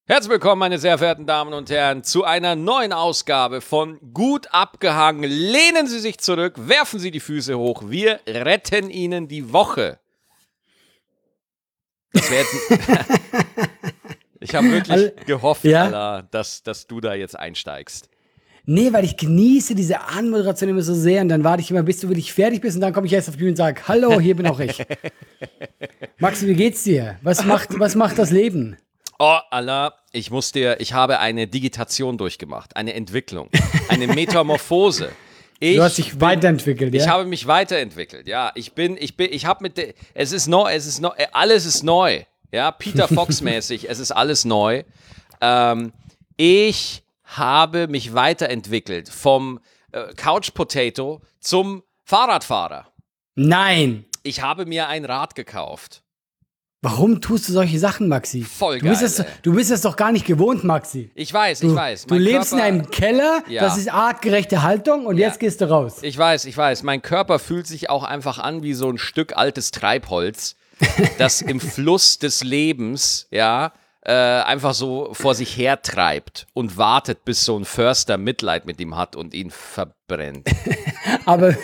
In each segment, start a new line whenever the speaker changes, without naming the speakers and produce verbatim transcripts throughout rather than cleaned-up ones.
Herzlich willkommen, meine sehr verehrten Damen und Herren, zu einer neuen Ausgabe von Gut abgehangen. Lehnen Sie sich zurück, werfen Sie die Füße hoch, wir retten Ihnen die Woche. Das wäre jetzt... Ich habe wirklich gehofft,
ja?
Allah, dass, dass du da jetzt einsteigst.
Nee, weil ich genieße diese Anmoderation immer so sehr und dann warte ich immer, bis du wirklich fertig bist und dann komme ich erst auf die Bühne und sage, hallo, hier bin auch ich. Maxi, wie geht's dir? Was macht, was macht das Leben?
Oh, Allah, ich muss dir, ich habe eine Digitation durchgemacht, eine Entwicklung, eine Metamorphose. Ich
du hast dich
bin,
weiterentwickelt, ja?
Ich habe mich weiterentwickelt, ja. Ich bin, ich bin, ich habe mit, de, es ist neu, es ist neu, alles ist neu, ja. Peter Fox-mäßig, es ist alles neu. Ähm, ich habe mich weiterentwickelt vom äh, Couch Potato zum Fahrradfahrer.
Nein!
Ich habe mir ein Rad gekauft.
Warum tust du solche Sachen, Maxi?
Voll
du bist
geil,
es,
ey.
Du bist es doch gar nicht gewohnt, Maxi.
Ich weiß,
du,
ich weiß.
Du
Mein
lebst
Körper,
in einem Keller,
ja.
Das ist artgerechte Haltung und
Ja.
jetzt gehst du raus.
Ich weiß, ich weiß. Mein Körper fühlt sich auch einfach an wie so ein Stück altes Treibholz, das im Fluss des Lebens, ja, äh, einfach so vor sich her treibt und wartet, bis so ein Förster Mitleid mit ihm hat und ihn verbrennt.
Aber,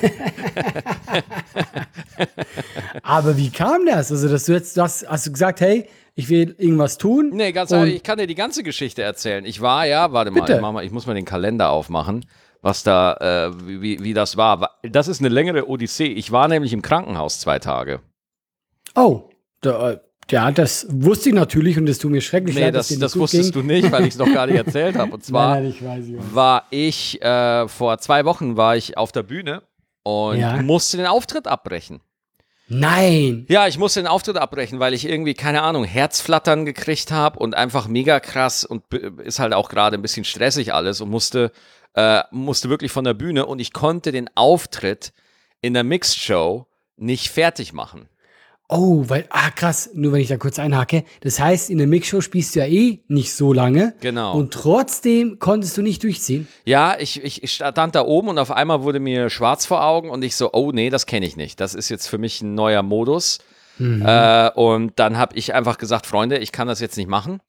aber wie kam das? Also, dass du jetzt, du hast, hast du gesagt, hey, ich will irgendwas tun?
Nee, ganz
und
ehrlich, ich kann dir die ganze Geschichte erzählen. Ich war ja, warte mal,
Bitte.
ich, mach mal, ich muss mal den Kalender aufmachen, was da, äh, wie, wie das war. Das ist eine längere Odyssee. Ich war nämlich im Krankenhaus zwei Tage.
Oh, da, ja, das wusste ich natürlich und es tut mir schrecklich
Nee,
leid,
das,
dass dir
das
nicht gut
wusstest
ging.
du nicht, weil ich es noch gar nicht erzählt habe. Und zwar
Nein, nein, ich weiß, ich weiß.
war ich, äh, vor zwei Wochen war ich auf der Bühne und
Ja.
musste den Auftritt abbrechen.
Nein!
Ja, ich musste den Auftritt abbrechen, weil ich irgendwie, keine Ahnung, Herzflattern gekriegt habe und einfach mega krass und b- ist halt auch gerade ein bisschen stressig alles und musste, äh, musste wirklich von der Bühne und ich konnte den Auftritt in der Mixed Show nicht fertig machen.
Oh, weil, ah krass, nur wenn ich da kurz einhake. Das heißt, in der Mixshow spielst du ja eh nicht so lange.
Genau.
Und trotzdem konntest du nicht durchziehen.
Ja, ich, ich ich stand da oben und auf einmal wurde mir schwarz vor Augen und ich so, oh nee, das kenne ich nicht. Das ist jetzt für mich ein neuer Modus.
Mhm.
Äh, und dann habe ich einfach gesagt, Freunde, ich kann das jetzt nicht machen.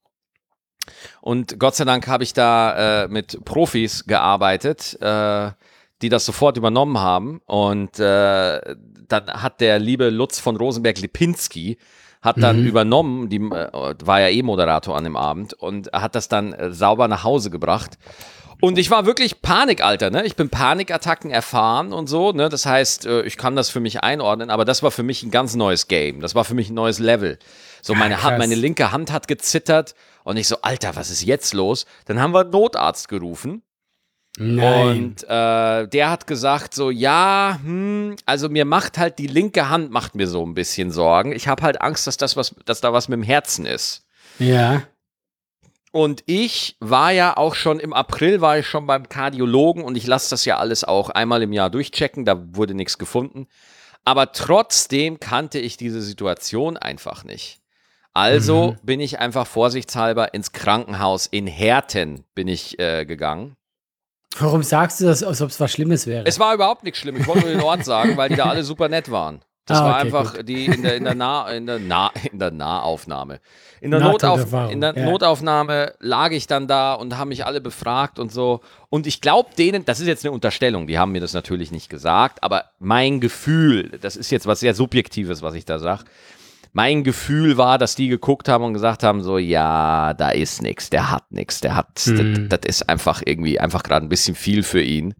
Und Gott sei Dank habe ich da äh, mit Profis gearbeitet, äh, die das sofort übernommen haben. Und äh, dann hat der liebe Lutz von Rosenberg-Lipinski hat dann
Mhm.
übernommen, die äh, war ja eh Moderator an dem Abend und hat das dann äh, sauber nach Hause gebracht. Und ich war wirklich Panik, Alter, ne? Ich bin Panikattacken erfahren und so, ne? Das heißt, äh, ich kann das für mich einordnen, aber das war für mich ein ganz neues Game. Das war für mich ein neues Level. So, meine,
Ah,
Hand,
krass.
meine linke Hand hat gezittert und ich so, Alter, was ist jetzt los? Dann haben wir einen Notarzt gerufen.
Nein.
Und äh, der hat gesagt so, ja, hm, also mir macht halt die linke Hand macht mir so ein bisschen Sorgen. Ich habe halt Angst, dass das was, dass da was mit dem Herzen ist.
Ja.
Und ich war ja auch schon im April war ich schon beim Kardiologen und ich lasse das ja alles auch einmal im Jahr durchchecken. Da wurde nichts gefunden. Aber trotzdem kannte ich diese Situation einfach nicht. Also
Mhm.
bin ich einfach vorsichtshalber ins Krankenhaus in Herten bin ich äh, gegangen.
Warum sagst du das, als ob es was Schlimmes wäre?
Es war überhaupt nichts schlimm. Ich wollte nur den Ort sagen, weil die da alle super nett waren. Das
Ah,
war
okay,
einfach die in der in der nah in der nah in der Nahaufnahme. In der, Notauf,
Nahtoderfahrung,
in der
ja.
Notaufnahme lag ich dann da und haben mich alle befragt und so. Und ich glaube denen, das ist jetzt eine Unterstellung, die haben mir das natürlich nicht gesagt, aber mein Gefühl, das ist jetzt was sehr Subjektives, was ich da sage. Mein Gefühl war, dass die geguckt haben und gesagt haben, so, ja, da ist nichts, der hat nichts, der hat,
Mhm.
das, das ist einfach irgendwie, einfach gerade ein bisschen viel für ihn.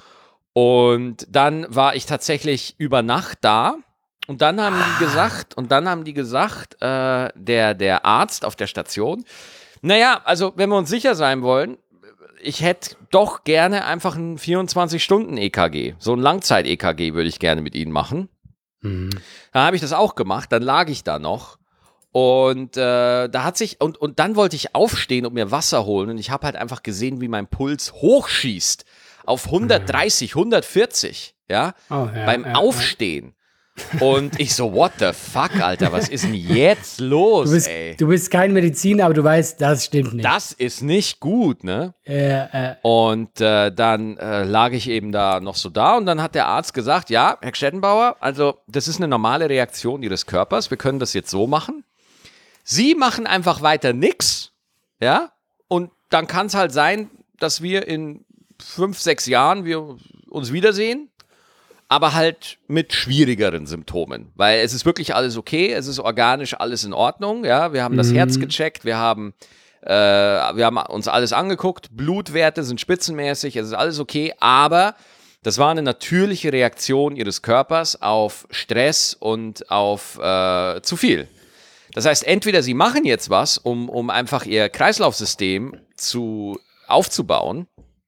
Und dann war ich tatsächlich über Nacht da und dann haben die gesagt, und dann haben die gesagt, äh, der, der Arzt auf der Station, naja, also wenn wir uns sicher sein wollen, ich hätte doch gerne einfach ein vierundzwanzig-Stunden-E K G, so ein Langzeit-E K G würde ich gerne mit Ihnen machen.
Mhm.
Dann habe ich das auch gemacht, dann lag ich da noch und äh, da hat sich, und, und dann wollte ich aufstehen und mir Wasser holen und ich habe halt einfach gesehen, wie mein Puls hochschießt auf hundertdreißig, hundertvierzig, ja,
Oh, ja,
beim
ja,
Aufstehen. Und ich so, what the fuck, Alter, was ist denn jetzt los,
Du bist,
ey?
du bist kein Mediziner, aber du weißt, das stimmt nicht.
Das ist nicht gut, ne?
Äh, äh,
Und äh, dann äh, lag ich eben da noch so da und dann hat der Arzt gesagt, ja, Herr Stettenbauer, also das ist eine normale Reaktion Ihres Körpers, wir können das jetzt so machen. Sie machen einfach weiter nix Ja, und dann kann es halt sein, dass wir in fünf, sechs Jahren wir uns wiedersehen, aber halt mit schwierigeren Symptomen, weil es ist wirklich alles okay, es ist organisch alles in Ordnung, ja, wir haben das
Mhm.
Herz gecheckt, wir haben, äh, wir haben uns alles angeguckt, Blutwerte sind spitzenmäßig, es ist alles okay, aber das war eine natürliche Reaktion ihres Körpers auf Stress und auf äh, zu viel. Das heißt, entweder sie machen jetzt was, um, um einfach ihr Kreislaufsystem zu, aufzubauen,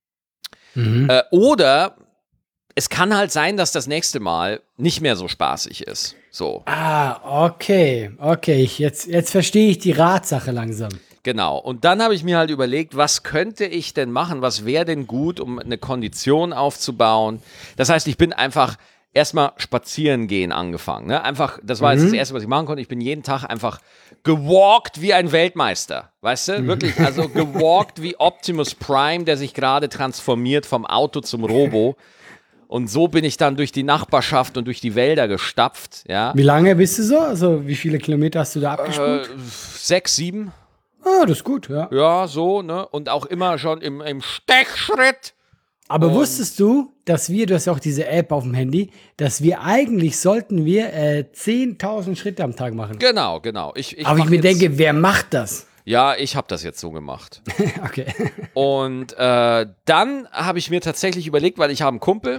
Mhm.
äh, oder es kann halt sein, dass das nächste Mal nicht mehr so spaßig ist. So,
Ah, okay. Okay, ich, jetzt, jetzt verstehe ich die Ratsache langsam.
genau. Und dann habe ich mir halt überlegt, was könnte ich denn machen, was wäre denn gut, um eine Kondition aufzubauen. Das heißt, ich bin einfach erstmal spazieren gehen angefangen. Ne? Einfach, das war jetzt das Erste, was ich machen konnte. Ich bin jeden Tag einfach gewalkt wie ein Weltmeister. Weißt du? Wirklich, also gewalkt wie Optimus Prime, der sich gerade transformiert vom Auto zum Robo. Und so bin ich dann durch die Nachbarschaft und durch die Wälder gestapft. Ja?
Wie lange bist du so? Also, wie viele Kilometer hast du da
Äh,
abgespult?
sechs, sieben.
Ah, das ist gut, ja.
Ja, so, ne? Und auch immer schon im, im Stechschritt.
Aber
Und-
wusstest du, dass wir, du hast ja auch diese App auf dem Handy, dass wir eigentlich sollten wir äh, zehntausend Schritte am Tag machen.
Genau, genau. Ich, ich
Aber ich
mach
mir
jetzt,
denke, wer macht das?
ja, ich habe das jetzt so gemacht.
Okay.
Und äh, dann habe ich mir tatsächlich überlegt, weil ich habe einen Kumpel,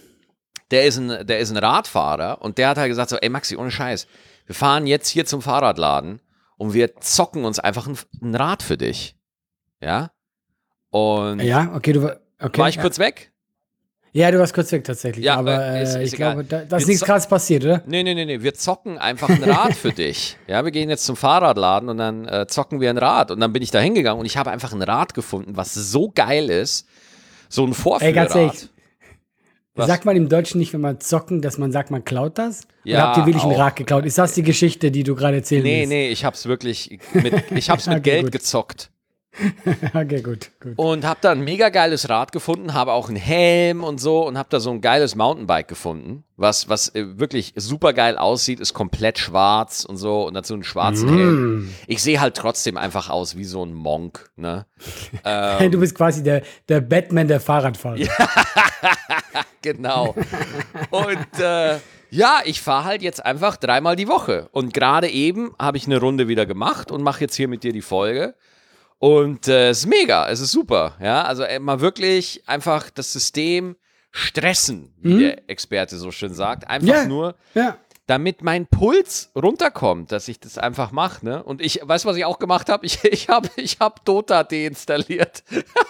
der ist ein, der ist ein Radfahrer und der hat halt gesagt so, ey Maxi, ohne Scheiß, wir fahren jetzt hier zum Fahrradladen und wir zocken uns einfach ein, ein Rad für dich. Ja? Und
Ja, okay, du war, okay.
war ich
ja.
kurz weg?
Ja, du warst kurz weg tatsächlich.
Ja,
aber
äh,
äh,
ist- ist
ich
egal.
glaube, da, da ist
Wir
nichts
zo-
krasses passiert, oder?
Nee, nee, nee, nee, wir zocken einfach ein Rad für dich. Ja, wir gehen jetzt zum Fahrradladen und dann äh, zocken wir ein Rad. Und dann bin ich da hingegangen und ich habe einfach ein Rad gefunden, was so geil ist. So ein Vorführrad.
Ey, ganz ehrlich.
Was?
Sagt man im Deutschen nicht, wenn man zocken, dass man sagt, man klaut das?
Ja,
Oder habt ihr wirklich ein
auch.
Rad geklaut? Ist das die Geschichte, die du gerade erzählen
Nee,
willst?
nee, ich hab's wirklich mit, ich hab's mit
Okay,
Geld
gut.
gezockt.
Okay, gut, gut.
Und hab da ein mega geiles Rad gefunden, habe auch einen Helm und so und hab da so ein geiles Mountainbike gefunden, was, was äh, wirklich super geil aussieht, ist komplett schwarz und so und dazu einen schwarzen
Mm.
Helm. Ich sehe halt trotzdem einfach aus wie so ein Monk, ne?
Hey, du bist quasi der, der Batman der Fahrradfahrer.
Genau. Und äh, ja, ich fahre halt jetzt einfach dreimal die Woche. Und gerade eben habe ich eine Runde wieder gemacht und mache jetzt hier mit dir die Folge. Und äh, es ist mega, es ist super. Ja, also äh, mal wirklich einfach das System stressen, wie der Experte so schön sagt. Einfach
Ja.
nur,
Ja.
damit mein Puls runterkommt, dass ich das einfach mache. Ne? Und ich, weißt du, was ich auch gemacht habe? Ich, ich habe ich hab Dota deinstalliert.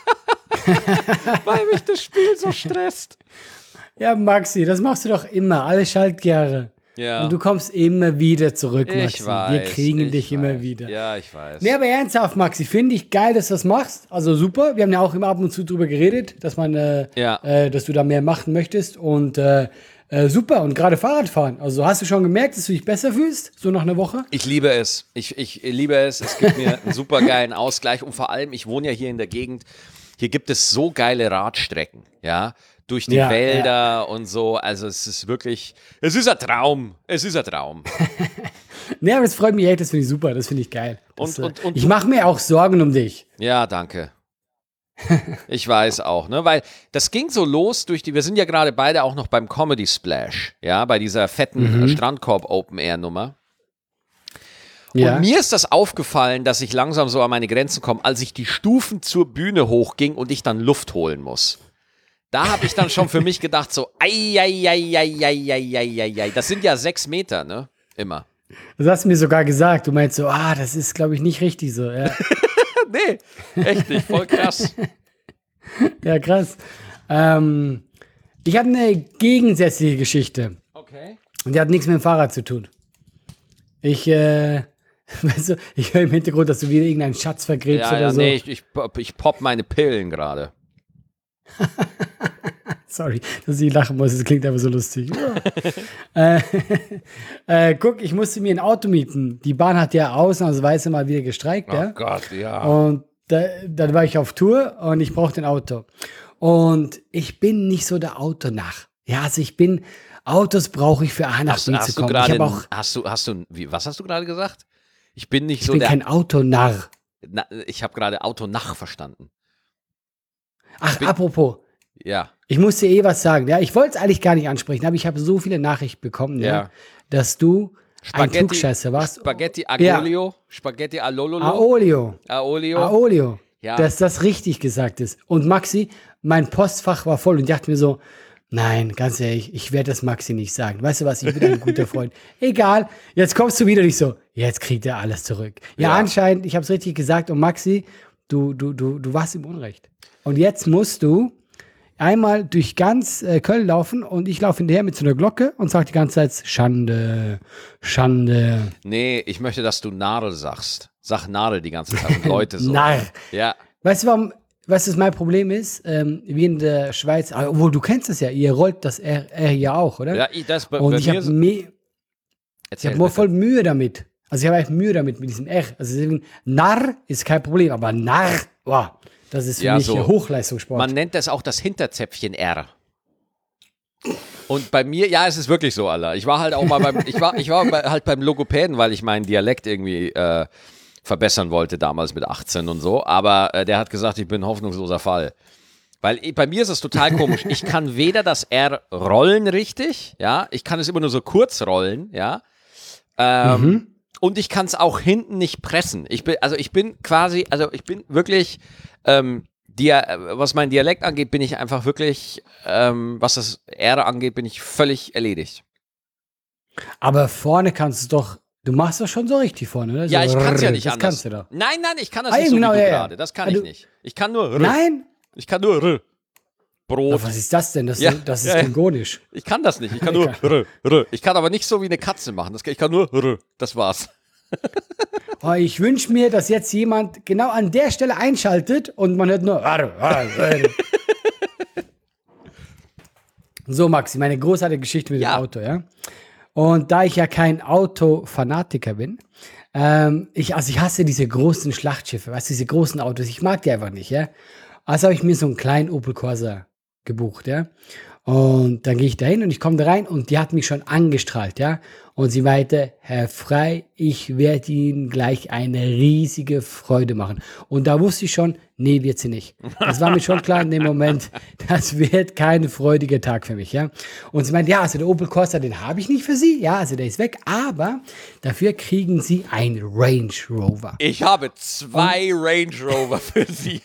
Weil mich das Spiel so stresst.
Ja, Maxi, das machst du doch immer, alle Schaltjahre.
Ja.
Und du kommst immer wieder zurück,
Ich
Maxi.
weiß.
Wir kriegen
ich
dich
weiß.
immer wieder.
Ja, ich weiß.
Nee, aber ernsthaft, Maxi, finde ich geil, dass du das machst. Also super. Wir haben ja auch immer ab und zu drüber geredet, dass man, äh,
Ja.
äh, dass du da mehr machen möchtest. Und äh, äh, super. Und gerade Fahrradfahren. Also hast du schon gemerkt, dass du dich besser fühlst, so nach einer Woche?
Ich liebe es. Ich, ich liebe es. Es gibt mir einen super geilen Ausgleich. Und vor allem, ich wohne ja hier in der Gegend. Hier gibt es so geile Radstrecken, ja, durch die
Ja,
Wälder und so. Also es ist wirklich, es ist ein Traum. Es ist ein Traum.
Nee, aber das freut mich echt, das finde ich super, das finde ich geil. Das,
Und- und-
äh,
und
ich
du-
mache mir auch Sorgen um dich.
Ja, danke. Ich weiß auch, ne, weil das ging so los durch die, wir sind ja gerade beide auch noch beim Comedy Splash, ja, bei dieser fetten äh, Strandkorb Open Air Nummer.
Ja.
Und mir ist das aufgefallen, dass ich langsam so an meine Grenzen komme, als ich die Stufen zur Bühne hochging und ich dann Luft holen muss. Da habe ich dann schon für mich gedacht, so, ei, ei, ei, ei, ei, ei, ei, ei, ei. Das sind ja sechs Meter, ne? Immer.
Das hast du mir sogar gesagt. Du meinst so, ah, das ist, glaube ich, nicht richtig so. Ja,
Nee, echt nicht, voll krass.
ja krass. Ähm, ich habe eine gegensätzliche Geschichte.
Okay.
Und die hat nichts mit dem Fahrrad zu tun. Ich, äh, weißt du, ich höre im Hintergrund, dass du wieder irgendeinen Schatz vergräbst
Ja,
oder
ja,
so.
nee, ich, ich, pop- ich pop meine Pillen gerade.
Sorry, dass ich lachen muss, das klingt einfach so lustig. äh, äh, guck, ich musste mir ein Auto mieten. Die Bahn hat ja ausnahmsweise mal wieder gestreikt,
Oh
ja.
Gott, ja.
Und da, dann war ich auf Tour und ich brauchte ein Auto. Und ich bin nicht so der Autonach. Ja, also ich bin, Autos brauche ich für A nach
Hast,
B
hast
zu
du
kommen. Ich
gerade,
habe auch,
hast du, hast du, wie, was hast du gerade gesagt? Ich bin nicht
ich
so
bin
der,
kein Autonarr.
na, ich habe gerade Auto nach verstanden.
Ach,
bin-
apropos,
Ja,
ich muss dir eh was sagen. Ja, ich wollte es eigentlich gar nicht ansprechen, aber ich habe so viele Nachrichten bekommen, ja,
Ja.
dass du ein
Spaghetti,
Klugscheißer warst.
Spaghetti Aglio, Spaghetti Alololo,
Aolio.
Aolio.
Aolio.
Ja.
Dass das richtig gesagt ist. Und Maxi, mein Postfach war voll und ich dachte mir so, nein, ganz ehrlich, ich werde das Maxi nicht sagen. Weißt du was, ich bin ein guter Freund. Egal, jetzt kommst du wieder nicht so, jetzt kriegt er alles zurück. Ja,
Ja.
anscheinend, ich habe es richtig gesagt und Maxi, du, du, du, du warst im Unrecht. Und jetzt musst du einmal durch ganz äh, Köln laufen und ich laufe hinterher mit so einer Glocke und sage die ganze Zeit Schande, Schande,
Nee, ich möchte, dass du Nadel sagst. Sag Nadel die ganze Zeit und Leute so.
Narr.
Ja,
Weißt du, warum, was das mein Problem ist? Ähm, wie in der Schweiz, ah, obwohl du kennst es ja, ihr rollt das R, R ja auch, oder?
ja ich, das bei,
und
bei
ich
mir
habe
ist-
me ich
Erzähl
hab nur
bitte.
voll Mühe damit. Also ich habe echt Mühe damit, mit diesem R. Also deswegen, Narr ist kein Problem, aber Narr, wow, das ist für
Ja,
mich
so.
Hochleistungssport.
Man nennt das auch das Hinterzäpfchen R. Und bei mir, ja, es ist wirklich so, Alter. Ich war halt auch mal beim, ich war, ich war bei, halt beim Logopäden, weil ich meinen Dialekt irgendwie äh, verbessern wollte, damals mit achtzehn und so. Aber äh, der hat gesagt, ich bin ein hoffnungsloser Fall. Weil ich, bei mir ist es total komisch. Ich kann weder das R rollen richtig, ja, ich kann es immer nur so kurz rollen, ja. Ähm,
Mhm.
Und ich kann es auch hinten nicht pressen. Ich bin, also ich bin quasi, also ich bin wirklich, ähm, Dia was mein Dialekt angeht, bin ich einfach wirklich, ähm, was das R angeht, bin ich völlig erledigt.
Aber vorne kannst du doch, du machst das schon so richtig vorne, ne? So,
Ja, ich kann es ja nicht
das
anders.
kannst du doch.
Nein, nein, ich kann das
Ah,
nicht so
genau,
wie du
ja, ja.
gerade. Das kann
Ah,
ich
du-
nicht. Ich kann nur R.
Nein?
Ich kann nur R. Brot.
Aber was ist das denn? Das,
Ja,
das ist
ja, ja.
klingonisch.
Ich kann das nicht. Ich kann nur R. R. Ich kann aber nicht so wie eine Katze machen. Das, ich kann nur R. Das war's.
Oh, ich wünsche mir, dass jetzt jemand genau an der Stelle einschaltet und man hört nur. So, Maxi, meine großartige Geschichte mit
Ja.
dem Auto, ja. Und da ich ja kein Autofanatiker bin, ähm, ich, also ich hasse diese großen Schlachtschiffe, weißt du, diese großen Autos, ich mag die einfach nicht, ja. Also habe ich mir so einen kleinen Opel Corsa gebucht, ja. Und dann gehe ich da hin und ich komme da rein und die hat mich schon angestrahlt, ja. Und sie meinte, Herr Frey, ich werde Ihnen gleich eine riesige Freude machen. Und da wusste ich schon, nee, wird sie nicht. Das war mir schon klar in dem Moment, das wird kein freudiger Tag für mich, ja. Und sie meinte, ja, also der Opel Corsa, den habe ich nicht für Sie, ja, also der ist weg, aber dafür kriegen Sie ein Range Rover.
Ich habe zwei Range Rover für Sie.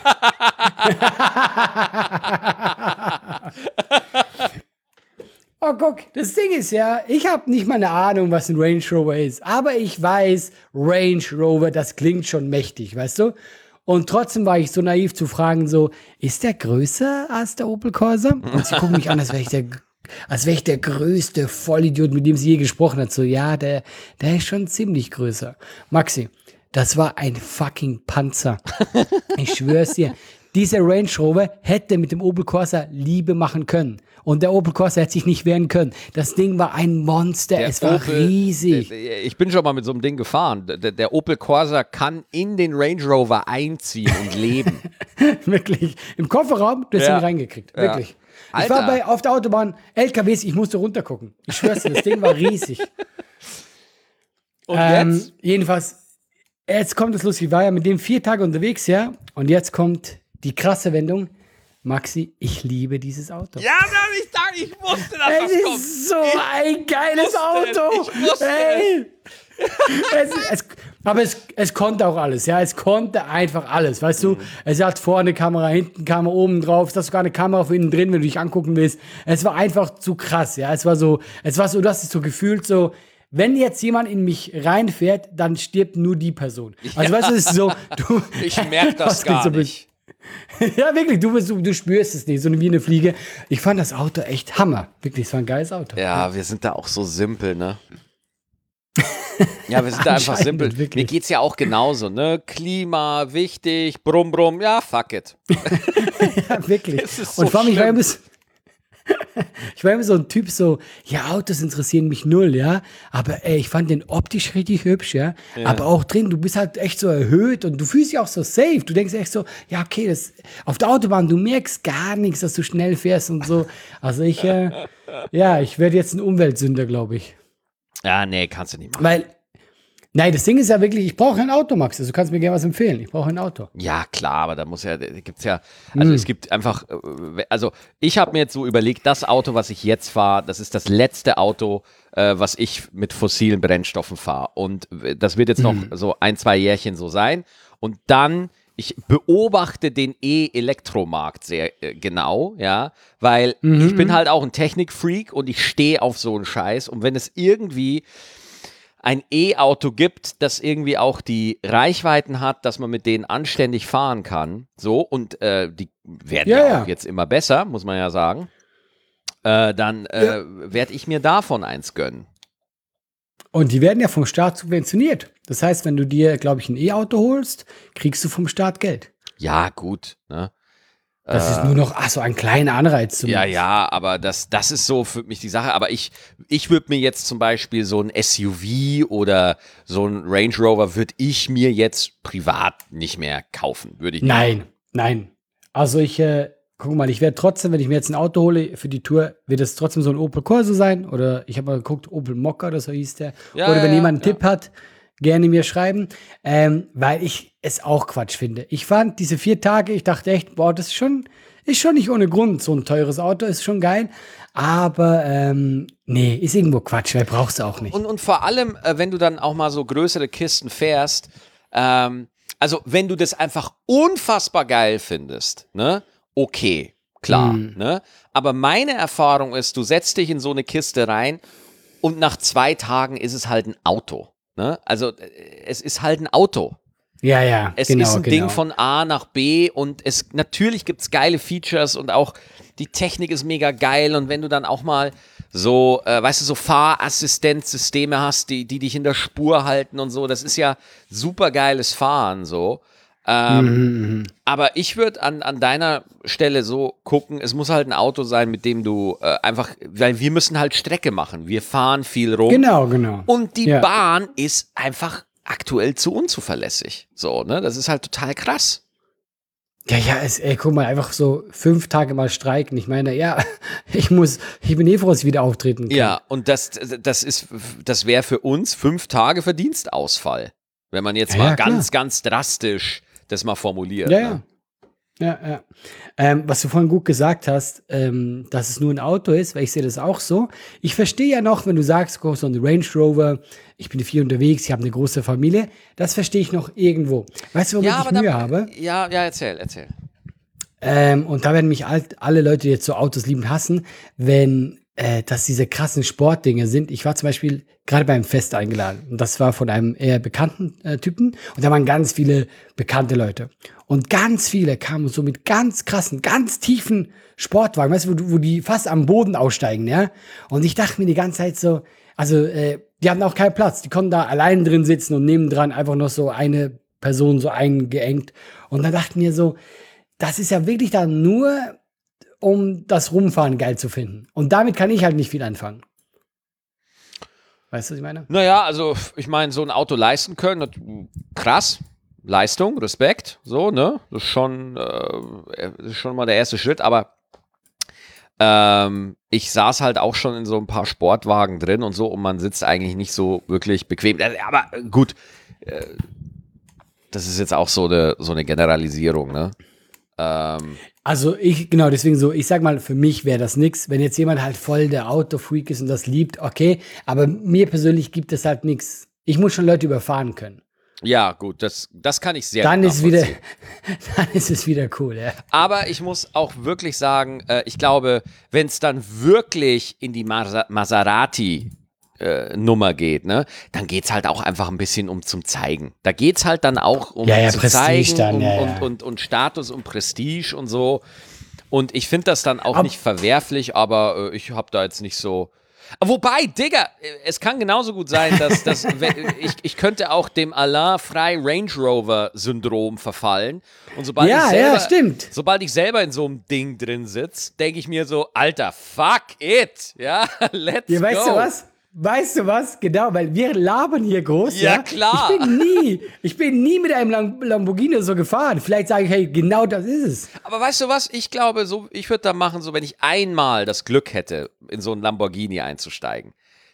Oh, guck, das Ding ist ja, ich habe nicht mal eine Ahnung, was ein Range Rover ist. Aber ich weiß, Range Rover, das klingt schon mächtig, weißt du? Und trotzdem war ich so naiv zu fragen, so, ist der größer als der Opel Corsa? Und sie gucken mich an, als wäre ich der, als wäre ich der größte Vollidiot, mit dem sie je gesprochen hat. So, ja, der, der ist schon ziemlich größer. Maxi, das war ein fucking Panzer. Ich schwör's dir. Dieser Range Rover hätte mit dem Opel Corsa Liebe machen können. Und der Opel Corsa hätte sich nicht wehren können. Das Ding war ein Monster.
Der
es war
Opel-
riesig.
der- der- Ich bin schon mal mit so einem Ding gefahren. Der, der Opel Corsa kann in den Range Rover einziehen und leben.
Wirklich. Im Kofferraum, du hast
Ja.
ihn reingekriegt.
Ja.
Wirklich. Ich
Alter.
war bei, auf der Autobahn, L K Ws, ich musste runtergucken. Ich schwör's dir, das Ding war riesig.
Und
Ähm,
jetzt?
jedenfalls, jetzt kommt das lustig. Ich war ja mit dem vier Tage unterwegs, ja. Und jetzt kommt die krasse Wendung. Maxi, ich liebe dieses Auto.
Ja, Mann, ich sag, ich wusste, dass
Es
das kommt.
ist so ein geiles
wusste es,
Auto.
ich wusste
Ey. es, es, aber es, es konnte auch alles, ja. Es konnte einfach alles, weißt du. Es hat vorne Kamera, hinten Kamera, oben drauf. Es hat sogar eine Kamera von innen drin, wenn du dich angucken willst. Es war einfach zu krass, ja. Es war so, es war so, du hast es so gefühlt, so. Wenn jetzt jemand in mich reinfährt, dann stirbt nur die Person. Also, weißt du, es ist so, du.
Ich merke das
Was klingt
gar
so be-
nicht.
Ja, wirklich, du, bist- du, du spürst es nicht, so wie eine Fliege. Ich fand das Auto echt Hammer. Wirklich, es war ein geiles Auto.
Ja, wir sind da auch so simpel, ne? Ja, wir sind da einfach
Anscheinend,
simpel.
wirklich.
Mir geht's ja auch genauso, ne? Klima, wichtig, brumm, brumm, ja, fuck it.
Ja, wirklich.
Es ist so
Und vor allem, ich war
schlimm.
immer so, ich war immer so ein Typ, so, ja, Autos interessieren mich null, ja, aber ey, ich fand den optisch richtig hübsch, ja, aber auch drin, du bist halt echt so erhöht und du fühlst dich auch so safe, du denkst echt so, ja, okay, das, auf der Autobahn, du merkst gar nichts, dass du schnell fährst und so, also ich, äh, ja, ich werde jetzt ein Umweltsünder, glaube ich,
Ja, nee, kannst du nicht machen.
weil, Nein, das Ding ist ja wirklich, ich brauche ein Auto, Max. Also du kannst mir gerne was empfehlen. Ich brauche ein Auto.
Ja, klar, aber da muss ja, da gibt's ja, also
Hm.
es gibt einfach, äh, also ich habe mir jetzt so überlegt, das Auto, was ich jetzt fahre, das ist das letzte Auto, äh, was ich mit fossilen Brennstoffen fahre. Und äh, das wird jetzt noch
Mhm.
so ein, zwei Jährchen so sein. Und dann, ich beobachte den E-Elektromarkt sehr äh, genau, ja, weil
Mhm,
ich bin
mhm.
halt auch ein Technikfreak und ich stehe auf so einen Scheiß. Und wenn es irgendwie ein E-Auto gibt, das irgendwie auch die Reichweiten hat, dass man mit denen anständig fahren kann, so, und äh, die werden
Ja,
ja,
ja.
auch jetzt immer besser, muss man ja sagen, äh, dann äh,
Ja.
werde ich mir davon eins gönnen.
Und die werden ja vom Staat subventioniert. Das heißt, wenn du dir, glaube ich, ein E-Auto holst, kriegst du vom Staat Geld.
Ja, gut, ne?
Das ist nur noch, ach so, ein kleiner Anreiz
Ja,
zumindest.
ja, aber das, das ist so für mich die Sache. Aber ich, ich würde mir jetzt zum Beispiel so ein S U V oder so ein Range Rover würde ich mir jetzt privat nicht mehr kaufen, würde ich nicht.
Nein, nein. Also ich, äh, guck mal, ich werde trotzdem, wenn ich mir jetzt ein Auto hole für die Tour, wird es trotzdem so ein Opel Corsa sein. Oder ich habe mal geguckt, Opel Mokka oder so hieß der.
Ja,
oder
ja,
wenn
ja,
jemand einen
ja.
Tipp hat, gerne mir schreiben. Ähm, weil ich es auch Quatsch finde. Ich fand diese vier Tage, ich dachte echt, boah, das ist schon, ist schon nicht ohne Grund. So ein teures Auto ist schon geil. Aber ähm, nee, ist irgendwo Quatsch, weil brauchst du auch nicht.
Und, und vor allem, äh, wenn du dann auch mal so größere Kisten fährst, ähm, also wenn du das einfach unfassbar geil findest, ne, okay, klar,
Hm.
ne, aber meine Erfahrung ist, du setzt dich in so eine Kiste rein und nach zwei Tagen ist es halt ein Auto, ne, also äh, es ist halt ein Auto.
Ja, ja,
Es
genau,
ist ein
genau.
Ding von A nach B und es natürlich gibt es geile Features und auch die Technik ist mega geil und wenn du dann auch mal so, äh, weißt du, so Fahrassistenzsysteme hast, die, die dich in der Spur halten und so, das ist ja super geiles Fahren so. Ähm,
Mhm, mhm.
aber ich würde an, an deiner Stelle so gucken, es muss halt ein Auto sein, mit dem du äh, einfach, weil wir müssen halt Strecke machen, wir fahren viel rum.
Genau, genau.
Und die
Ja.
Bahn ist einfach aktuell zu unzuverlässig. So, ne? Das ist halt total krass.
Ja, ja, es, ey, guck mal, einfach so fünf Tage mal streiken. Ich meine, ja, ich muss, ich bin eh froh, dass ich wieder auftreten kann.
Ja, und das, das ist, das wäre für uns fünf Tage Verdienstausfall. Wenn man jetzt
Ja,
mal
ja, klar.
ganz, ganz drastisch das mal formuliert.
Ja,
ne?
ja. Ja, ja. Ähm, was du vorhin gut gesagt hast, ähm, dass es nur ein Auto ist, weil ich sehe das auch so. Ich verstehe ja noch, wenn du sagst, guck, so ein Range Rover, ich bin viel unterwegs, ich habe eine große Familie, das verstehe ich noch irgendwo. Weißt du, womit
Ja,
ich
aber
Mühe
da,
habe?
ja, ja, erzähl, erzähl.
Ähm, und da werden mich all, alle Leute, die jetzt so Autos lieben, hassen, wenn äh, das diese krassen Sportdinge sind. Ich war zum Beispiel gerade beim Fest eingeladen und das war von einem eher bekannten äh, Typen und da waren ganz viele bekannte Leute. Und ganz viele kamen so mit ganz krassen, ganz tiefen Sportwagen, weißt du, wo, du- wo die fast am Boden aussteigen, ja? Und ich dachte mir die ganze Zeit so, also äh, die hatten auch keinen Platz, die konnten da allein drin sitzen und nebendran einfach noch so eine Person so eingeengt. Und dann dachte ich mir so, das ist ja wirklich dann nur, um das Rumfahren geil zu finden. Und damit kann ich halt nicht viel anfangen. Weißt du, was ich meine?
Naja, also ich meine, so ein Auto leisten können, das, krass. Leistung, Respekt, so, ne? Das ist schon, äh, das ist schon mal der erste Schritt, aber ähm, ich saß halt auch schon in so ein paar Sportwagen drin und so und man sitzt eigentlich nicht so wirklich bequem. Äh, Aber äh, gut, äh, das ist jetzt auch so eine, so eine Generalisierung, ne? Ähm,
Also ich, genau, deswegen so, ich sag mal, für mich wäre das nix. Wenn jetzt jemand halt voll der Autofreak ist und das liebt, okay. Aber mir persönlich gibt es halt nix. Ich muss schon Leute überfahren können.
ja, gut, das, das kann ich sehr
Dann
gut
ist wieder,
nachvollziehen.
dann ist es wieder cool, ja.
Aber ich muss auch wirklich sagen, äh, ich glaube, wenn es dann wirklich in die Masa- Maserati äh, Nummer geht, ne, dann geht's halt auch einfach ein bisschen um zum Zeigen. Da geht's halt dann auch um
Ja, ja,
zu
Prestige
zeigen
dann,
um,
ja, ja.
Und, und, und Status und Prestige und so. Und ich finde das dann auch
Ab-
nicht verwerflich, aber äh, ich habe da jetzt nicht so. Wobei, Digga, äh, es kann genauso gut sein, dass, dass wenn, ich, ich könnte auch dem Alain Frei Range Rover Syndrom verfallen. Und sobald
Ja,
ich selber,
ja, stimmt.
sobald ich selber in so einem Ding drin sitze, denke ich mir so, Alter, fuck it, ja, let's
Ja, weißt
go.
du was? Weißt du was? Genau, weil wir labern hier groß.
Ja,
Ja,
klar.
Ich bin nie, ich bin nie mit einem Lam- Lamborghini so gefahren. Vielleicht sage ich, hey, genau das ist es.
Aber weißt du was? Ich glaube, so, ich würde da machen, so wenn ich einmal das Glück hätte, in so ein Lamborghini einzusteigen,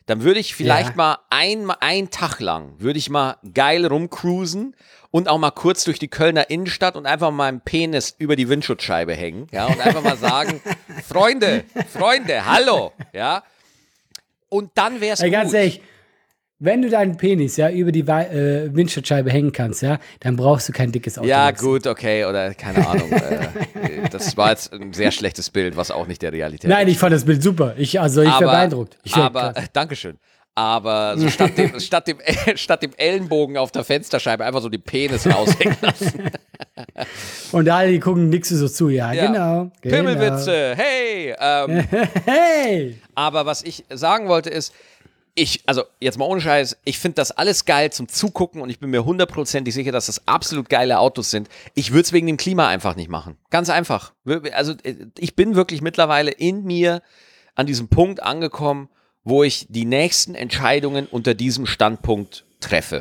dann würde ich vielleicht
Ja.
mal ein, einen Tag lang, würde ich mal geil rumcruisen und auch mal kurz durch die Kölner Innenstadt und einfach mal meinen Penis über die Windschutzscheibe hängen, ja, und einfach mal sagen, Freunde, Freunde, hallo, ja. Und dann wäre es
Ey,
gut.
ganz ehrlich, wenn du deinen Penis ja über die Wa- äh, Windschutzscheibe hängen kannst, ja, dann brauchst du kein dickes Auto.
Ja,
Max.
gut, okay, oder keine Ahnung. äh, das war jetzt ein sehr schlechtes Bild, was auch nicht der Realität
Nein, ich fand das Bild super. Ich, also ich wäre beeindruckt. Ich wär
aber,
krass.
äh, Dankeschön. Aber so statt, dem, statt, dem, statt dem Ellenbogen auf der Fensterscheibe einfach so die Penis raushängen lassen.
Und alle, die gucken nix so zu. Ja,
Ja.
genau. genau.
Pimmelwitze, hey! Ähm,
Hey!
aber was ich sagen wollte ist, ich, also jetzt mal ohne Scheiß, ich finde das alles geil zum Zugucken und ich bin mir hundertprozentig sicher, dass das absolut geile Autos sind. Ich würde es wegen dem Klima einfach nicht machen. Ganz einfach. Also ich bin wirklich mittlerweile in mir an diesem Punkt angekommen, wo ich die nächsten Entscheidungen unter diesem Standpunkt treffe.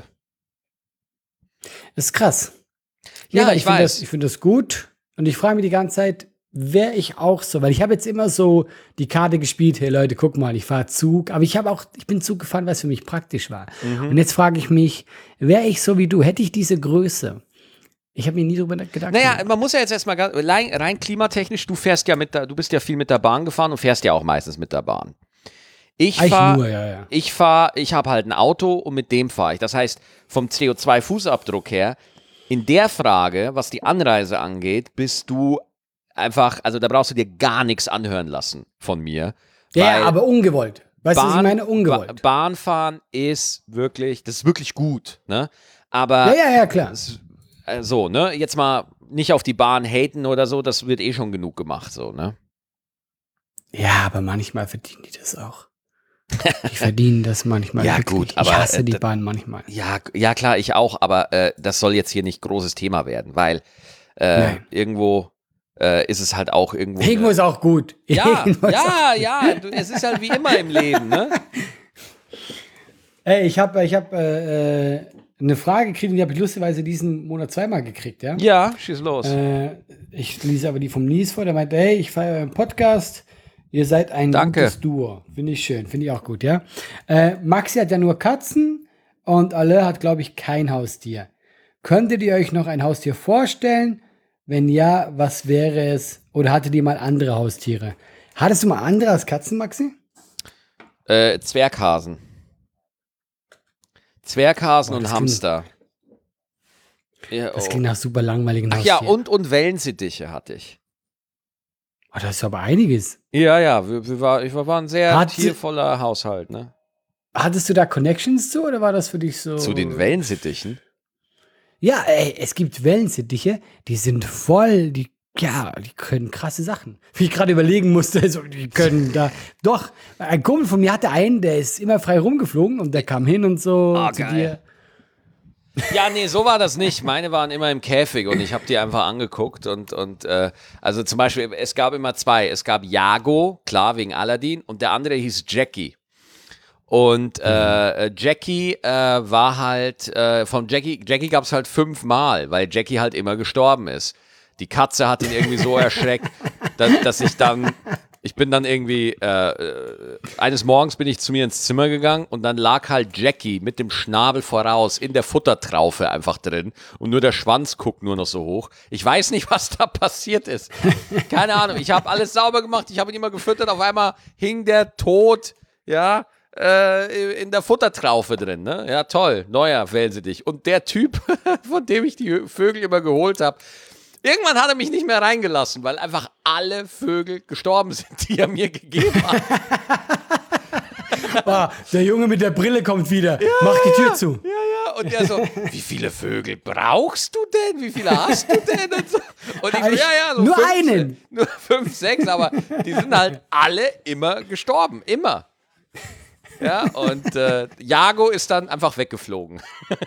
Das ist krass.
Ja,
aber
ich
finde
weiß.
Das, ich finde das gut. Und ich frage mich die ganze Zeit, wäre ich auch so? Weil ich habe jetzt immer so die Karte gespielt, hey Leute, guck mal, ich fahre Zug. Aber ich habe auch, ich bin Zug gefahren, weil es für mich praktisch war.
Mhm.
Und jetzt frage ich mich, wäre ich so wie du, hätte ich diese Größe? Ich habe mir nie darüber gedacht.
Naja, man muss ja jetzt erstmal ganz- rein, rein klimatechnisch, du fährst ja mit der, du bist ja viel mit der Bahn gefahren und fährst ja auch meistens mit der Bahn. Ich
Eigentlich
fahre,
nur, ja, ja.
ich fahre, ich habe halt ein Auto und mit dem fahre ich. Das heißt, vom C O zwei Fußabdruck her, in der Frage, was die Anreise angeht, bist du einfach, also da brauchst du dir gar nichts anhören lassen von mir.
Ja,
weil
aber ungewollt. Weißt du, was ich
Bahn-
meine? Ungewollt.
Ba- Bahnfahren ist wirklich, das ist wirklich gut, ne? Aber
ja, ja, ja, klar.
es- äh, so, ne? Jetzt mal nicht auf die Bahn haten oder so, das wird eh schon genug gemacht, so, ne?
Ja, aber manchmal verdienen die das auch. Die verdienen das manchmal.
Ja,
wirklich.
gut, aber,
ich hasse
äh,
die
d-
Bahn manchmal.
Ja, ja klar, ich auch, aber äh, das soll jetzt hier nicht großes Thema werden, weil äh,
Nein.
irgendwo äh, ist es halt auch irgendwo.
Irgendwo ist auch gut.
ja,
Irgendwo ist auch-
ja, ja, du, es ist halt wie immer im Leben, ne?
Ey, ich habe ich hab, äh, äh, eine Frage gekriegt und die habe ich lustigerweise diesen Monat zweimal gekriegt, ja?
Ja, schieß los.
Äh, ich lese aber die vom Nies vor, der meinte, hey, ich feiere euren Podcast. Ihr seid ein
Danke.
gutes Duo. Finde ich schön, finde ich auch gut, ja. Äh, Maxi hat ja nur Katzen und Alain hat, glaube ich, kein Haustier. Könntet ihr euch noch ein Haustier vorstellen? Wenn ja, was wäre es? Oder hattet ihr mal andere Haustiere? Hattest du mal andere als Katzen, Maxi?
Äh, Zwerghasen. Zwerghasen
Boah,
und
das klingt-
Hamster. Ja,
Das
oh.
klingt nach super langweiligen
Ach ja,
Haustieren.
und, und Wellensittiche hatte ich.
Oh, das ist aber einiges.
Ja, ja, wir, wir, war, ich war, war ein sehr
Hat-
tiervoller Haushalt, ne?
Hattest du da Connections zu oder war das für dich so?
Zu den Wellensittichen.
Ja, ey, es gibt Wellensittiche, die sind voll, die, ja, die können krasse Sachen. Wie ich gerade überlegen musste, also, die können da, doch, ein Kumpel von mir hatte einen, der ist immer frei rumgeflogen und der kam hin und so
Ah,
zu
geil.
dir.
Ja, nee, so war das nicht. Meine waren immer im Käfig und ich habe die einfach angeguckt und, und äh, also zum Beispiel, es gab immer zwei. Es gab Jago, klar, wegen Aladdin, und der andere hieß Jackie. Und äh, Jackie äh, war halt, äh, von Jackie, Jackie gab es halt fünfmal, weil Jackie halt immer gestorben ist. Die Katze hat ihn irgendwie so erschreckt, dass, dass ich dann, ich bin dann irgendwie, äh, äh, eines Morgens bin ich zu mir ins Zimmer gegangen und dann lag halt Jackie mit dem Schnabel voraus in der Futtertraufe einfach drin und nur der Schwanz guckt nur noch so hoch. Ich weiß nicht, was da passiert ist. Keine Ahnung, ich habe alles sauber gemacht, ich habe ihn immer gefüttert, auf einmal hing der tot, ja, äh, in der Futtertraufe drin, ne? Ja, toll, neuer Wellensittich. Und der Typ, von dem ich die Vögel immer geholt habe, irgendwann hat er mich nicht mehr reingelassen, weil einfach alle Vögel gestorben sind, die er mir gegeben hat.
Ah, der Junge mit der Brille kommt wieder. Mach die Tür zu.
Ja, ja. Und er so, wie viele Vögel brauchst du denn? Wie viele hast du denn? Und, so. Und ich so, ja, ja, so
Nur
fünf,
einen.
Nur fünf, sechs, aber die sind halt alle immer gestorben. Immer. Ja, und äh, Jago ist dann einfach weggeflogen.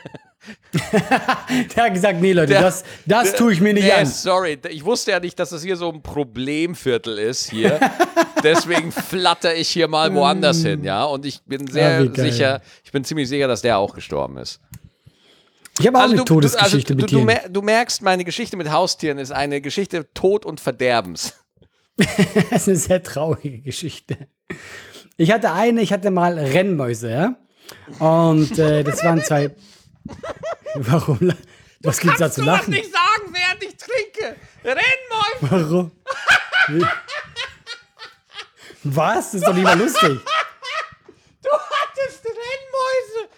Der hat gesagt, nee, Leute,
Der-
das, das tue ich mir nicht
Nee,
an.
sorry, ich wusste ja nicht, dass das hier so ein Problemviertel ist hier. Deswegen flatter ich hier mal woanders hin, ja. Und ich bin sehr
Ja, wie geil.
sicher, ich bin ziemlich sicher, dass der auch gestorben ist.
Ich habe auch
Also
eine
du, du, also
Todesgeschichte
du,
mit
du,
Tieren.
mer- du merkst, meine Geschichte mit Haustieren ist eine Geschichte Tod und Verderbens.
Das ist eine sehr traurige Geschichte. Ich hatte eine, ich hatte mal Rennmäuse, ja. Und äh, das waren zwei. Warum? la- Was gibt's da zu lachen?
nicht sagen, während ich trinke. Rennmäuse.
Warum? Wie- Was? Das ist doch nicht mal lustig.
Du hattest Rennmäuse.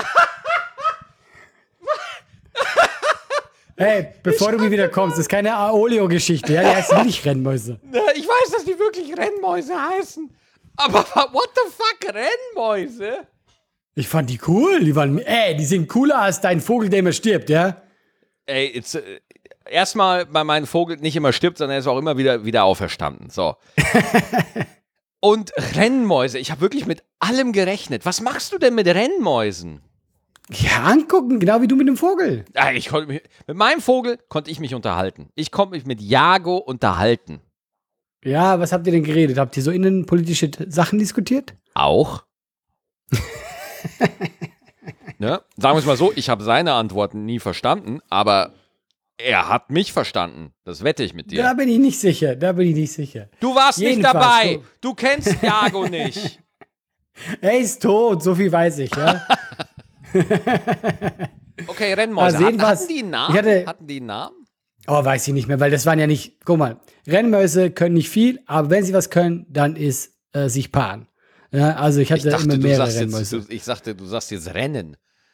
Hey, bevor du mir wieder kommst, das ist keine Aolio-Geschichte, ja? Die heißt wirklich Rennmäuse.
Ich weiß, dass die wirklich Rennmäuse heißen. Aber what the fuck, Rennmäuse?
Ich fand die cool. Die waren, ey, die sind cooler als dein Vogel, der immer stirbt, ja?
Ey, jetzt, äh, erstmal bei meinem Vogel nicht immer stirbt, sondern er ist auch immer wieder, wieder auferstanden. So. Und Rennmäuse, ich habe wirklich mit allem gerechnet. Was machst du denn mit Rennmäusen?
Ja, angucken, genau wie du mit dem Vogel.
Ah, Ich konnte mich, mit meinem Vogel konnte ich mich unterhalten. Ich konnte mich mit Jago unterhalten.
Ja, was habt ihr denn geredet? Habt ihr so innenpolitische t- Sachen diskutiert?
Auch? Ne? Sagen wir es mal so, ich habe seine Antworten nie verstanden, aber er hat mich verstanden. Das wette ich mit dir.
Da bin ich nicht sicher, da bin ich nicht sicher.
Du warst nicht
Jedenfalls,
dabei.
so-
Du kennst Jago nicht.
Er ist tot, so viel weiß ich, ja?
Okay, Rennmäuse.
Also
Hat,
jedenfalls,
hatten die einen Namen?
ich hatte-
hatten die einen Namen?
Oh, weiß ich nicht mehr, weil das waren ja nicht, guck mal, Rennmäuse können nicht viel, aber wenn sie was können, dann ist äh, sich paaren. Ja, also ich hatte
Ich dachte,
immer
du
mehrere
sagst jetzt,
Rennmäuse.
du, ich sagte, du sagst jetzt Rennen.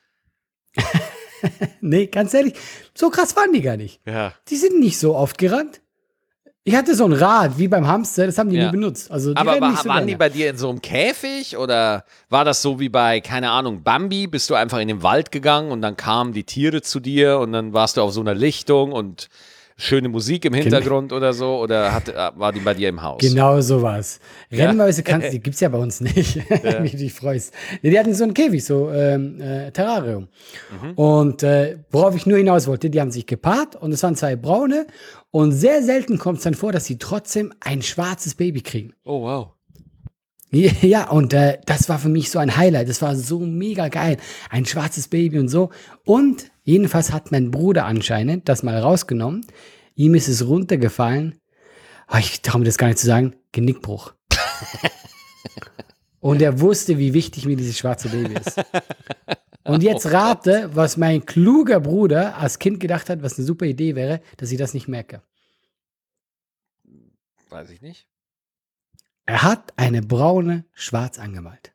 Nee, ganz ehrlich, so krass waren die gar nicht.
Ja.
Die sind nicht so oft gerannt. Ich hatte so ein Rad, wie beim Hamster, das haben die
Ja.
nie benutzt. Also die
Aber
rennen
war,
nicht so
waren die
gerne.
bei dir in so einem Käfig oder war das so wie bei, keine Ahnung, Bambi? Bist du einfach in den Wald gegangen und dann kamen die Tiere zu dir und dann warst du auf so einer Lichtung und schöne Musik im Hintergrund oder so? Oder hat, war die bei dir im Haus?
Genau sowas. Rennmäuse kannst, die gibt's ja bei uns nicht, wie du dich freust. Nee, die hatten so einen Käfig, so ähm, äh, Terrarium.
Mhm.
Und äh, worauf ich nur hinaus wollte, die haben sich gepaart und es waren zwei braune und sehr selten kommt es dann vor, dass sie trotzdem ein schwarzes Baby kriegen.
Oh, wow.
Ja, und äh, das war für mich so ein Highlight. Das war so mega geil. Ein schwarzes Baby und so. Und jedenfalls hat mein Bruder anscheinend das mal rausgenommen. Ihm ist es runtergefallen. Ah, ich traue mir das gar nicht zu sagen. Genickbruch. Und er wusste, wie wichtig mir dieses schwarze Baby ist. Und jetzt rate, was mein kluger Bruder als Kind gedacht hat, was eine super Idee wäre, dass ich das nicht merke.
Weiß ich nicht.
Er hat eine braune Schwarz angemalt.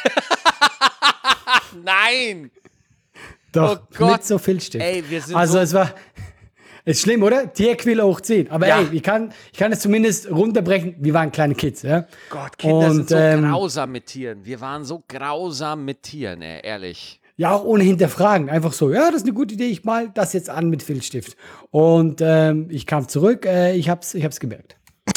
Nein!
Doch,
Oh Gott.
mit so Filzstift.
Ey, wir sind
Also
so...
es war, ist schlimm, oder? Tierquille hoch zehn. Aber
Ja.
ey, ich kann, ich kann es zumindest runterbrechen. Wir waren kleine Kids, ja.
Gott, Kinder
Und,
sind so
ähm,
grausam mit Tieren. Wir waren so grausam mit Tieren, ey, ehrlich.
Ja, auch ohne hinterfragen. Einfach so, ja, das ist eine gute Idee, ich mal das jetzt an mit Filzstift. Und ähm, ich kam zurück, äh, ich hab's, ich hab's gemerkt.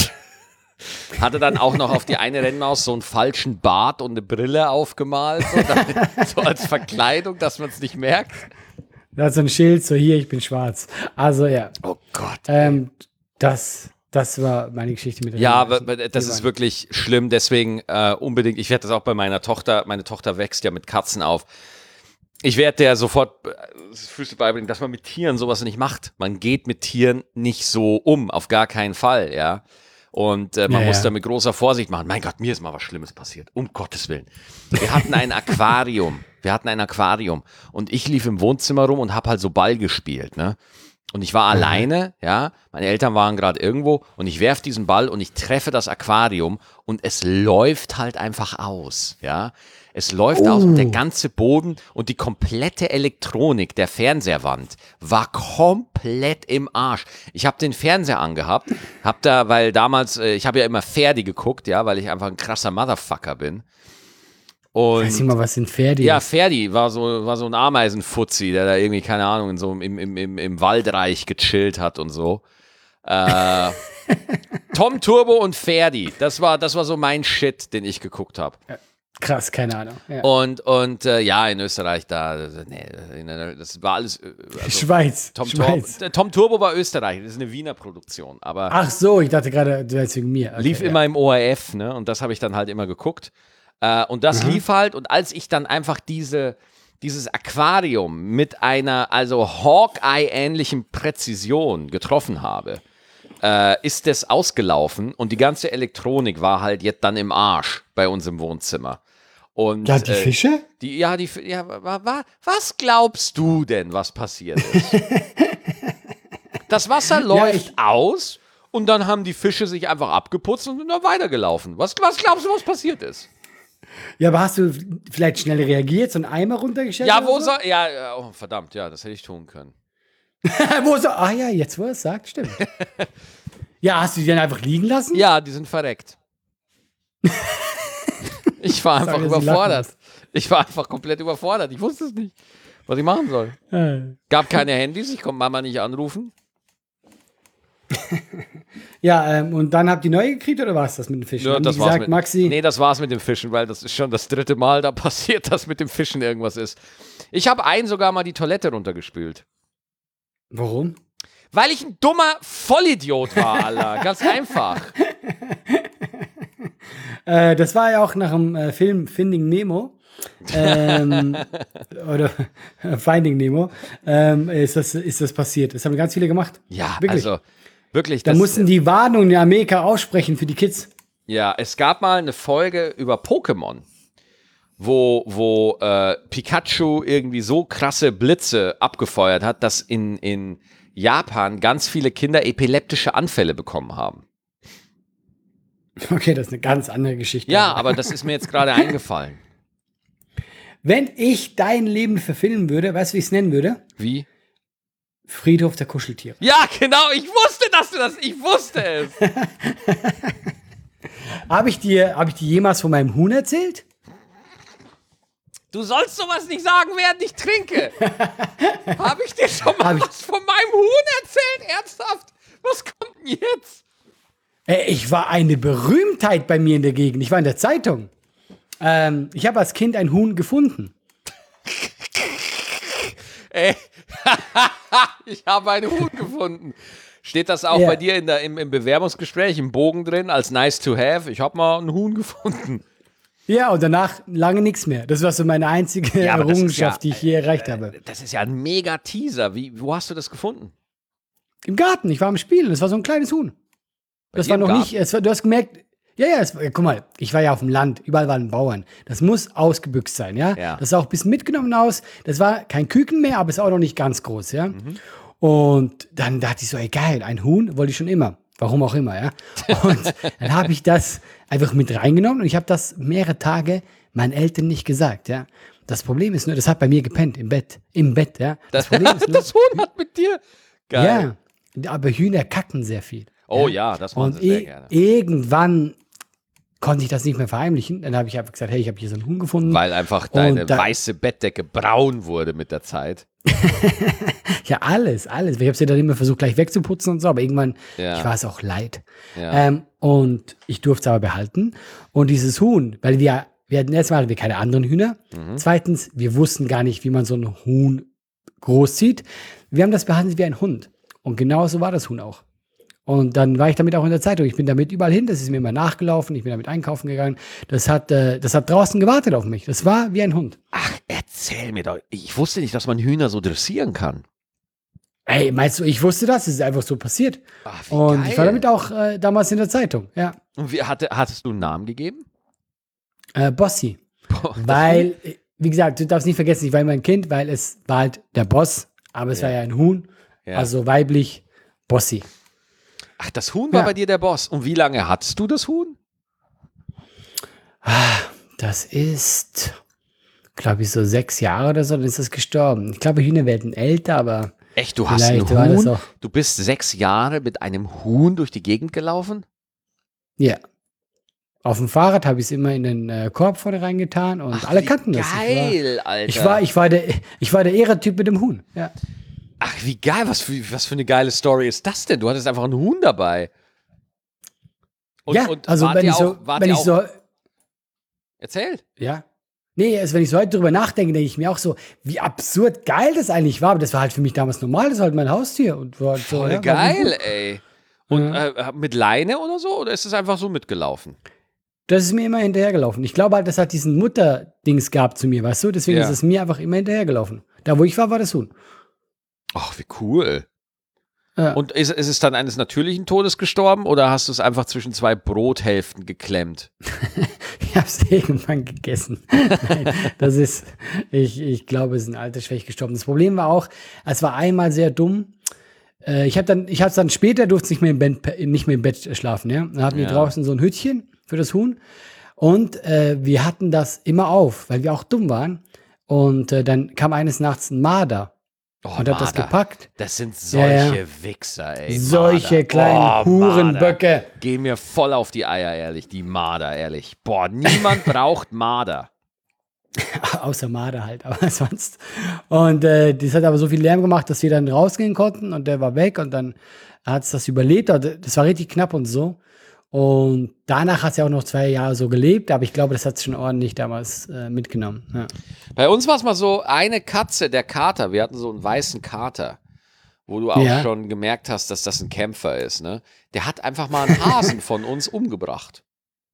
Hatte dann auch noch auf die eine Rennmaus so einen falschen Bart und eine Brille aufgemalt, so, damit, so als Verkleidung, dass man es nicht merkt.
Da hat so ein Schild, so hier, ich bin schwarz. Also ja,
Oh Gott.
ähm, das, das war meine Geschichte mit der
Ja,
Rennmaus.
aber aber das
Die
ist
waren-
wirklich schlimm, deswegen äh, unbedingt, ich werde das auch bei meiner Tochter, meine Tochter wächst ja mit Katzen auf. Ich werde der sofort äh, Füße beibringen, dass man mit Tieren sowas nicht macht. Man geht mit Tieren nicht so um, auf gar keinen Fall, ja. Und äh, man
Ja,
muss
ja.
da mit großer Vorsicht machen. Mein Gott, mir ist mal was Schlimmes passiert. Um Gottes Willen. Wir hatten ein Aquarium. Wir hatten ein Aquarium. Und ich lief im Wohnzimmer rum und habe halt so Ball gespielt, ne? Und ich war alleine, ja. Meine Eltern waren gerade irgendwo und ich werf diesen Ball und ich treffe das Aquarium und es läuft halt einfach aus, ja. Es läuft aus und der ganze Boden und die komplette Elektronik der Fernseherwand war komplett im Arsch. Ich habe den Fernseher angehabt, hab da, weil damals, äh, ich habe ja immer Ferdi geguckt, ja, weil ich einfach ein krasser Motherfucker bin. Und
Weiß ich mal, was sind Pferde?
ja, Ferdi war so, war so ein Ameisenfuzzi, der da irgendwie, keine Ahnung, in so im, im, im, im Waldreich gechillt hat und so. Äh, Tom Turbo und Ferdi, das war, das war so mein Shit, den ich geguckt habe.
Krass, keine Ahnung. Ja.
Und, und äh, ja, in Österreich, da, nee, das war alles. äh, Also,
Schweiz.
Tom,
Schweiz.
Tom, Tom Turbo war Österreich, das ist eine Wiener Produktion, aber
Ach so, ich dachte gerade, du wärst wegen mir. Okay,
lief
ja.
immer im O R F, ne? Und das habe ich dann halt immer geguckt. Äh, und das lief halt, und als ich dann einfach diese, dieses Aquarium mit einer, also Hawkeye-ähnlichen Präzision getroffen habe, äh, ist das ausgelaufen und die ganze Elektronik war halt jetzt dann im Arsch bei uns im Wohnzimmer. Und,
Ja, die
äh,
Fische?
Die, ja, die, ja, wa, wa, was glaubst du denn, was passiert ist? Das Wasser läuft
ich-
aus und dann haben die Fische sich einfach abgeputzt und sind dann weitergelaufen. Was, was glaubst du, was passiert ist?
Ja, aber hast du vielleicht schnell reagiert, so einen Eimer runtergestellt?
Ja,
oder
wo
so?
soll, ja, ja, oh, verdammt, ja, das hätte ich tun können.
wo so? Ah ja, jetzt wo er es sagt, stimmt. Ja, hast du die dann einfach liegen lassen?
Ja, die sind verreckt. Ich war einfach
Sag, dass sie
überfordert.
lachen
Ich war einfach komplett überfordert. Ich wusste es nicht, was ich machen soll.
Äh.
Gab keine Handys, ich konnte Mama nicht anrufen.
Ja, ähm, und dann habt ihr neu gekriegt oder war es das mit den Fischen?
Ja,
Haben
das
die
war's
gesagt,
mit,
Maxi,
nee, das war's mit dem Fischen, weil das ist schon das dritte Mal da passiert, dass mit dem Fischen irgendwas ist. Ich habe einen sogar mal die Toilette runtergespült.
warum?
Weil ich ein dummer Vollidiot war, Alter. Ganz einfach.
Äh, das war ja auch nach dem äh, Film Finding Nemo. ähm, oder Finding Nemo. Ähm, ist, das, ist das passiert. Das haben ganz viele gemacht.
Ja,
Wirklich.
also wirklich.
Da
das,
mussten die Warnung in Amerika aussprechen für die Kids.
Ja, es gab mal eine Folge über Pokémon, wo, wo äh, Pikachu irgendwie so krasse Blitze abgefeuert hat, dass in, in Japan ganz viele Kinder epileptische Anfälle bekommen haben.
Okay, das ist eine ganz andere Geschichte.
Ja, aber das ist mir jetzt gerade eingefallen.
Wenn ich dein Leben verfilmen würde, weißt du, wie ich es nennen würde?
Wie?
Friedhof der Kuscheltiere.
Ja, genau, ich wusste, dass du das, ich wusste es.
Habe ich dir, habe ich dir jemals von meinem Huhn erzählt?
Du sollst sowas nicht sagen, während ich trinke. Habe ich dir schon mal
Hab ich-
was von meinem Huhn erzählt? Ernsthaft? Was kommt denn jetzt?
Äh, ich war eine Berühmtheit bei mir in der Gegend. Ich war in der Zeitung. Ähm, ich habe als Kind ein Huhn gefunden.
Ey, ich habe einen Huhn gefunden. Steht das auch
Ja.
bei dir in der, im, im Bewerbungsgespräch, im Bogen drin, als nice to have? Ich habe mal einen Huhn gefunden.
Ja, und danach lange nichts mehr. Das war so meine einzige
Ja, aber das ist
Errungenschaft,
ja,
die ich je erreicht habe.
Das ist ja ein mega Teaser. Wie, wo hast du das gefunden?
Im Garten, ich war am Spielen. Das war so ein kleines Huhn.
Bei
Das
dir
war
im
noch
Garten?
nicht, es war, du hast gemerkt, ja, ja, es, war- guck mal, ich war ja auf dem Land, überall waren Bauern. Das muss ausgebüxt sein, ja.
Ja.
Das sah auch ein bisschen mitgenommen aus. Das war kein Küken mehr, aber es ist auch noch nicht ganz groß, ja.
Mhm.
Und dann dachte ich so, ey, geil, ein Huhn wollte ich schon immer. Warum auch immer, ja. Und dann habe ich das einfach mit reingenommen und ich habe das mehrere Tage meinen Eltern nicht gesagt, ja. Das Problem ist nur, das hat bei mir gepennt im Bett, im Bett, ja. Das, Problem ist nur,
Das Huhn hat mit dir. Geil.
ja, aber Hühner kacken sehr viel.
Oh ja, das machen
Und
sie sehr
i-
gerne.
irgendwann konnte ich das nicht mehr verheimlichen. Dann habe ich einfach gesagt, hey, ich habe hier so einen Huhn gefunden.
Weil einfach deine
Und da-
weiße Bettdecke braun wurde mit der Zeit.
Ja, alles, alles. Ich habe sie dann immer versucht, gleich wegzuputzen und so, aber irgendwann,
Ja.
ich war es auch leid.
Ja.
Ähm, und ich durfte es aber behalten. Und dieses Huhn, weil wir, wir hatten erstmal hatten wir keine anderen Hühner.
Mhm.
Zweitens, wir wussten gar nicht, wie man so ein Huhn großzieht. Wir haben das behandelt wie ein Hund. Und genau so war das Huhn auch. Und dann war ich damit auch in der Zeitung. Ich bin damit überall hin. Das ist mir immer nachgelaufen. Ich bin damit einkaufen gegangen. Das hat, äh, das hat draußen gewartet auf mich. Das war wie ein Hund.
Ach, erzähl mir doch. Ich wusste nicht, dass man Hühner so dressieren kann.
Ey, meinst du, ich wusste das? Es ist einfach so passiert.
Ach, wie
Und
geil.
ich war damit auch äh, damals in der Zeitung. Ja.
Und wie, hatte, hattest du einen Namen gegeben?
Äh, Bossi.
Boah,
Weil, äh, wie gesagt, du darfst nicht vergessen, ich war immer ein Kind, weil es war halt der Boss. Aber es
Ja.
war ja ein Huhn.
Ja.
Also weiblich Bossi.
Ach, das Huhn war
Ja.
bei dir der Boss. Und wie lange hattest du das Huhn?
Das ist, glaube ich, so sechs Jahre oder so, dann ist das gestorben. Ich glaube, Hühner werden älter, aber
Echt, du hast ein
vielleicht war das
Huhn?
auch.
Du bist sechs Jahre mit einem Huhn durch die Gegend gelaufen?
Ja. Auf dem Fahrrad habe ich es immer in den äh, Korb vorne reingetan und
Ach,
alle
wie
kannten das.
Geil, Alter.
Ich war, ich war, ich war der, ich war der Ehrentyp mit dem Huhn. Ja.
Ach, wie geil. Was für, was für eine geile Story ist das denn? Du hattest einfach ein Huhn dabei. Und,
ja,
und
also
wart
wenn
ihr
ich so,
auch, wart
wenn
ihr
ich
auch,
so,
erzählt.
ja. Nee, also wenn ich so heute drüber nachdenke, denke ich mir auch so, wie absurd geil das eigentlich war. Aber das war halt für mich damals normal, das war halt mein Haustier. Und war halt so,
Voll
ja, war
geil,
gut.
ey. Und
Ja.
äh, mit Leine oder so? Oder ist es einfach so mitgelaufen?
Das ist mir immer hinterhergelaufen. Ich glaube halt, das hat diesen Mutter-Dings gehabt zu mir, weißt du? Deswegen
Ja.
ist es mir einfach immer hinterhergelaufen. Da, wo ich war, war das Huhn.
Ach, wie cool.
Ja.
Und ist, ist es dann eines natürlichen Todes gestorben oder hast du es einfach zwischen zwei Brothälften geklemmt?
Ich habe es irgendwann gegessen. Nein, das ist, ich, ich glaube, es ist ein Altersschwäche gestorben. Das Problem war auch, es war einmal sehr dumm. Äh, ich habe dann, ich habe dann später durfte nicht mehr im Bett, nicht mehr im Bett schlafen. Ja, dann hatten wir
Ja.
draußen so ein Hütchen für das Huhn und äh, wir hatten das immer auf, weil wir auch dumm waren. Und äh, dann kam eines Nachts ein Marder.
Oh,
Und hat das
Marder.
gepackt.
Das sind solche
Ja, ja.
Wichser, ey.
Solche
Marder.
kleinen
Oh,
Hurenböcke.
Marder. Gehen mir voll auf die Eier, ehrlich. Die Marder, ehrlich. Boah, niemand braucht Marder.
Außer Marder halt, aber sonst. Und äh, das hat aber so viel Lärm gemacht, dass wir dann rausgehen konnten und der war weg und dann hat es das überlebt. Also, das war richtig knapp und so. Und danach hat es ja auch noch zwei Jahre so gelebt, aber ich glaube, das hat es schon ordentlich damals äh, mitgenommen. Ja.
Bei uns war es mal so, eine Katze, der Kater, wir hatten so einen weißen Kater, wo du auch
Ja.
schon gemerkt hast, dass das ein Kämpfer ist, ne? Der hat einfach mal einen Hasen von uns umgebracht.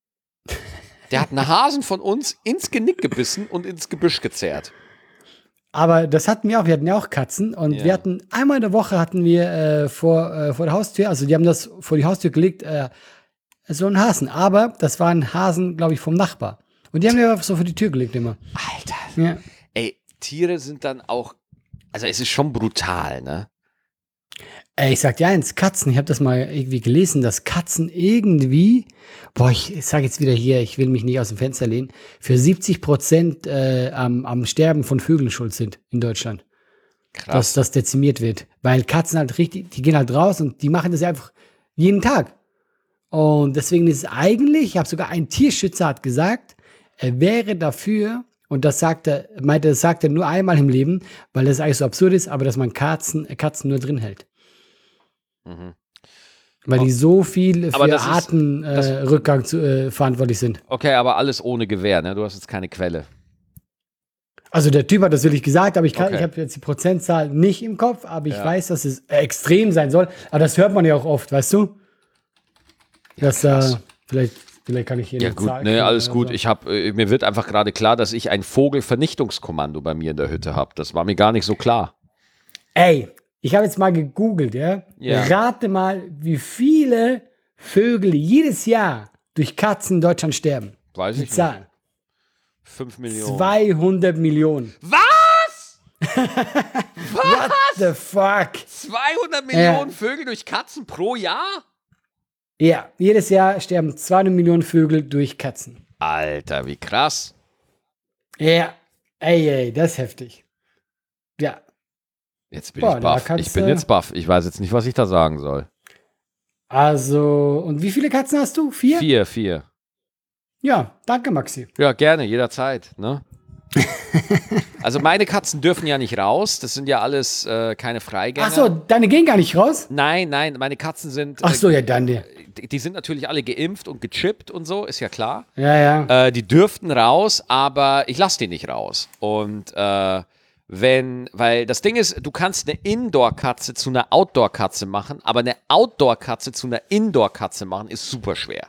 Der hat einen Hasen von uns ins Genick gebissen und ins Gebüsch gezerrt.
Aber das hatten wir auch, wir hatten ja auch Katzen und
Ja.
wir hatten, einmal in der Woche hatten wir äh, vor, äh, vor der Haustür, also die haben das vor die Haustür gelegt, äh, so einen Hasen, aber das war ein Hasen, glaube ich, vom Nachbar. Und die haben wir einfach so vor die Tür gelegt immer.
Alter.
Ja.
Ey, Tiere sind dann auch, also es ist schon brutal, ne?
Ey, ich sag dir eins, Katzen, ich habe das mal irgendwie gelesen, dass Katzen irgendwie, boah, ich sage jetzt wieder hier, ich will mich nicht aus dem Fenster lehnen, für siebzig Prozent äh, am, am Sterben von Vögeln schuld sind in Deutschland.
Krass.
Dass das dezimiert wird. Weil Katzen halt richtig, die gehen halt raus und die machen das einfach jeden Tag. Und deswegen ist es eigentlich, ich habe sogar ein Tierschützer hat gesagt, er wäre dafür, und das sagt er, meinte, das sagt er nur einmal im Leben, weil das eigentlich so absurd ist, aber dass man Katzen, Katzen nur drin hält.
Mhm.
Weil die so viel
Aber
für
das ist-
Artenrückgang äh,
das-
Rückgang zu, äh, verantwortlich sind.
Okay, aber alles ohne Gewehr, ne? Du hast jetzt keine Quelle.
Also der Typ hat das wirklich gesagt, aber ich, kann-
Okay.
ich habe jetzt die Prozentzahl nicht im Kopf, aber ich
Ja.
weiß, dass es äh, extrem sein soll. Aber das hört man ja auch oft, weißt du? Dass da,
krass.
vielleicht, vielleicht kann ich hier
Ja
eine
gut,
Zahl
ne,
kriegen
alles
oder
gut.
so.
Ich hab, äh, mir wird einfach gerade klar, dass ich ein Vogelvernichtungskommando bei mir in der Hütte habe. Das war mir gar nicht so klar.
Ey, ich habe jetzt mal gegoogelt, ja?
Ja.
Rate mal, wie viele Vögel jedes Jahr durch Katzen in Deutschland sterben.
Weiß
Die
ich nicht.
Zahl.
Fünf Millionen.
zweihundert Millionen.
Was?
What the fuck?
zweihundert Millionen Vögel durch Katzen pro Jahr?
Ja, jedes Jahr sterben zweihundert Millionen Vögel durch Katzen.
Alter, wie krass.
Ja, ey, ey, das ist heftig. Ja,
Jetzt bin
Boah,
ich
da
baff.
kannst
Ich bin
du-
jetzt baff. Ich weiß jetzt nicht, was ich da sagen soll.
also, und wie viele Katzen hast du? Vier?
Vier, vier.
Ja, danke, Maxi.
Ja, gerne, jederzeit, ne? Also meine Katzen dürfen ja nicht raus. Das sind ja alles äh, keine Freigänger.
Ach so, deine gehen gar nicht raus?
Nein, nein, meine Katzen sind,
Ach so, ja, dann. Ja,
äh, die sind natürlich alle geimpft und gechippt und so, ist ja klar.
ja.
Äh, die dürften raus, aber ich lasse die nicht raus. Und äh, wenn, weil das Ding ist, du kannst eine Indoor-Katze zu einer Outdoor-Katze machen, aber eine Outdoor-Katze zu einer Indoor-Katze machen, ist super schwer.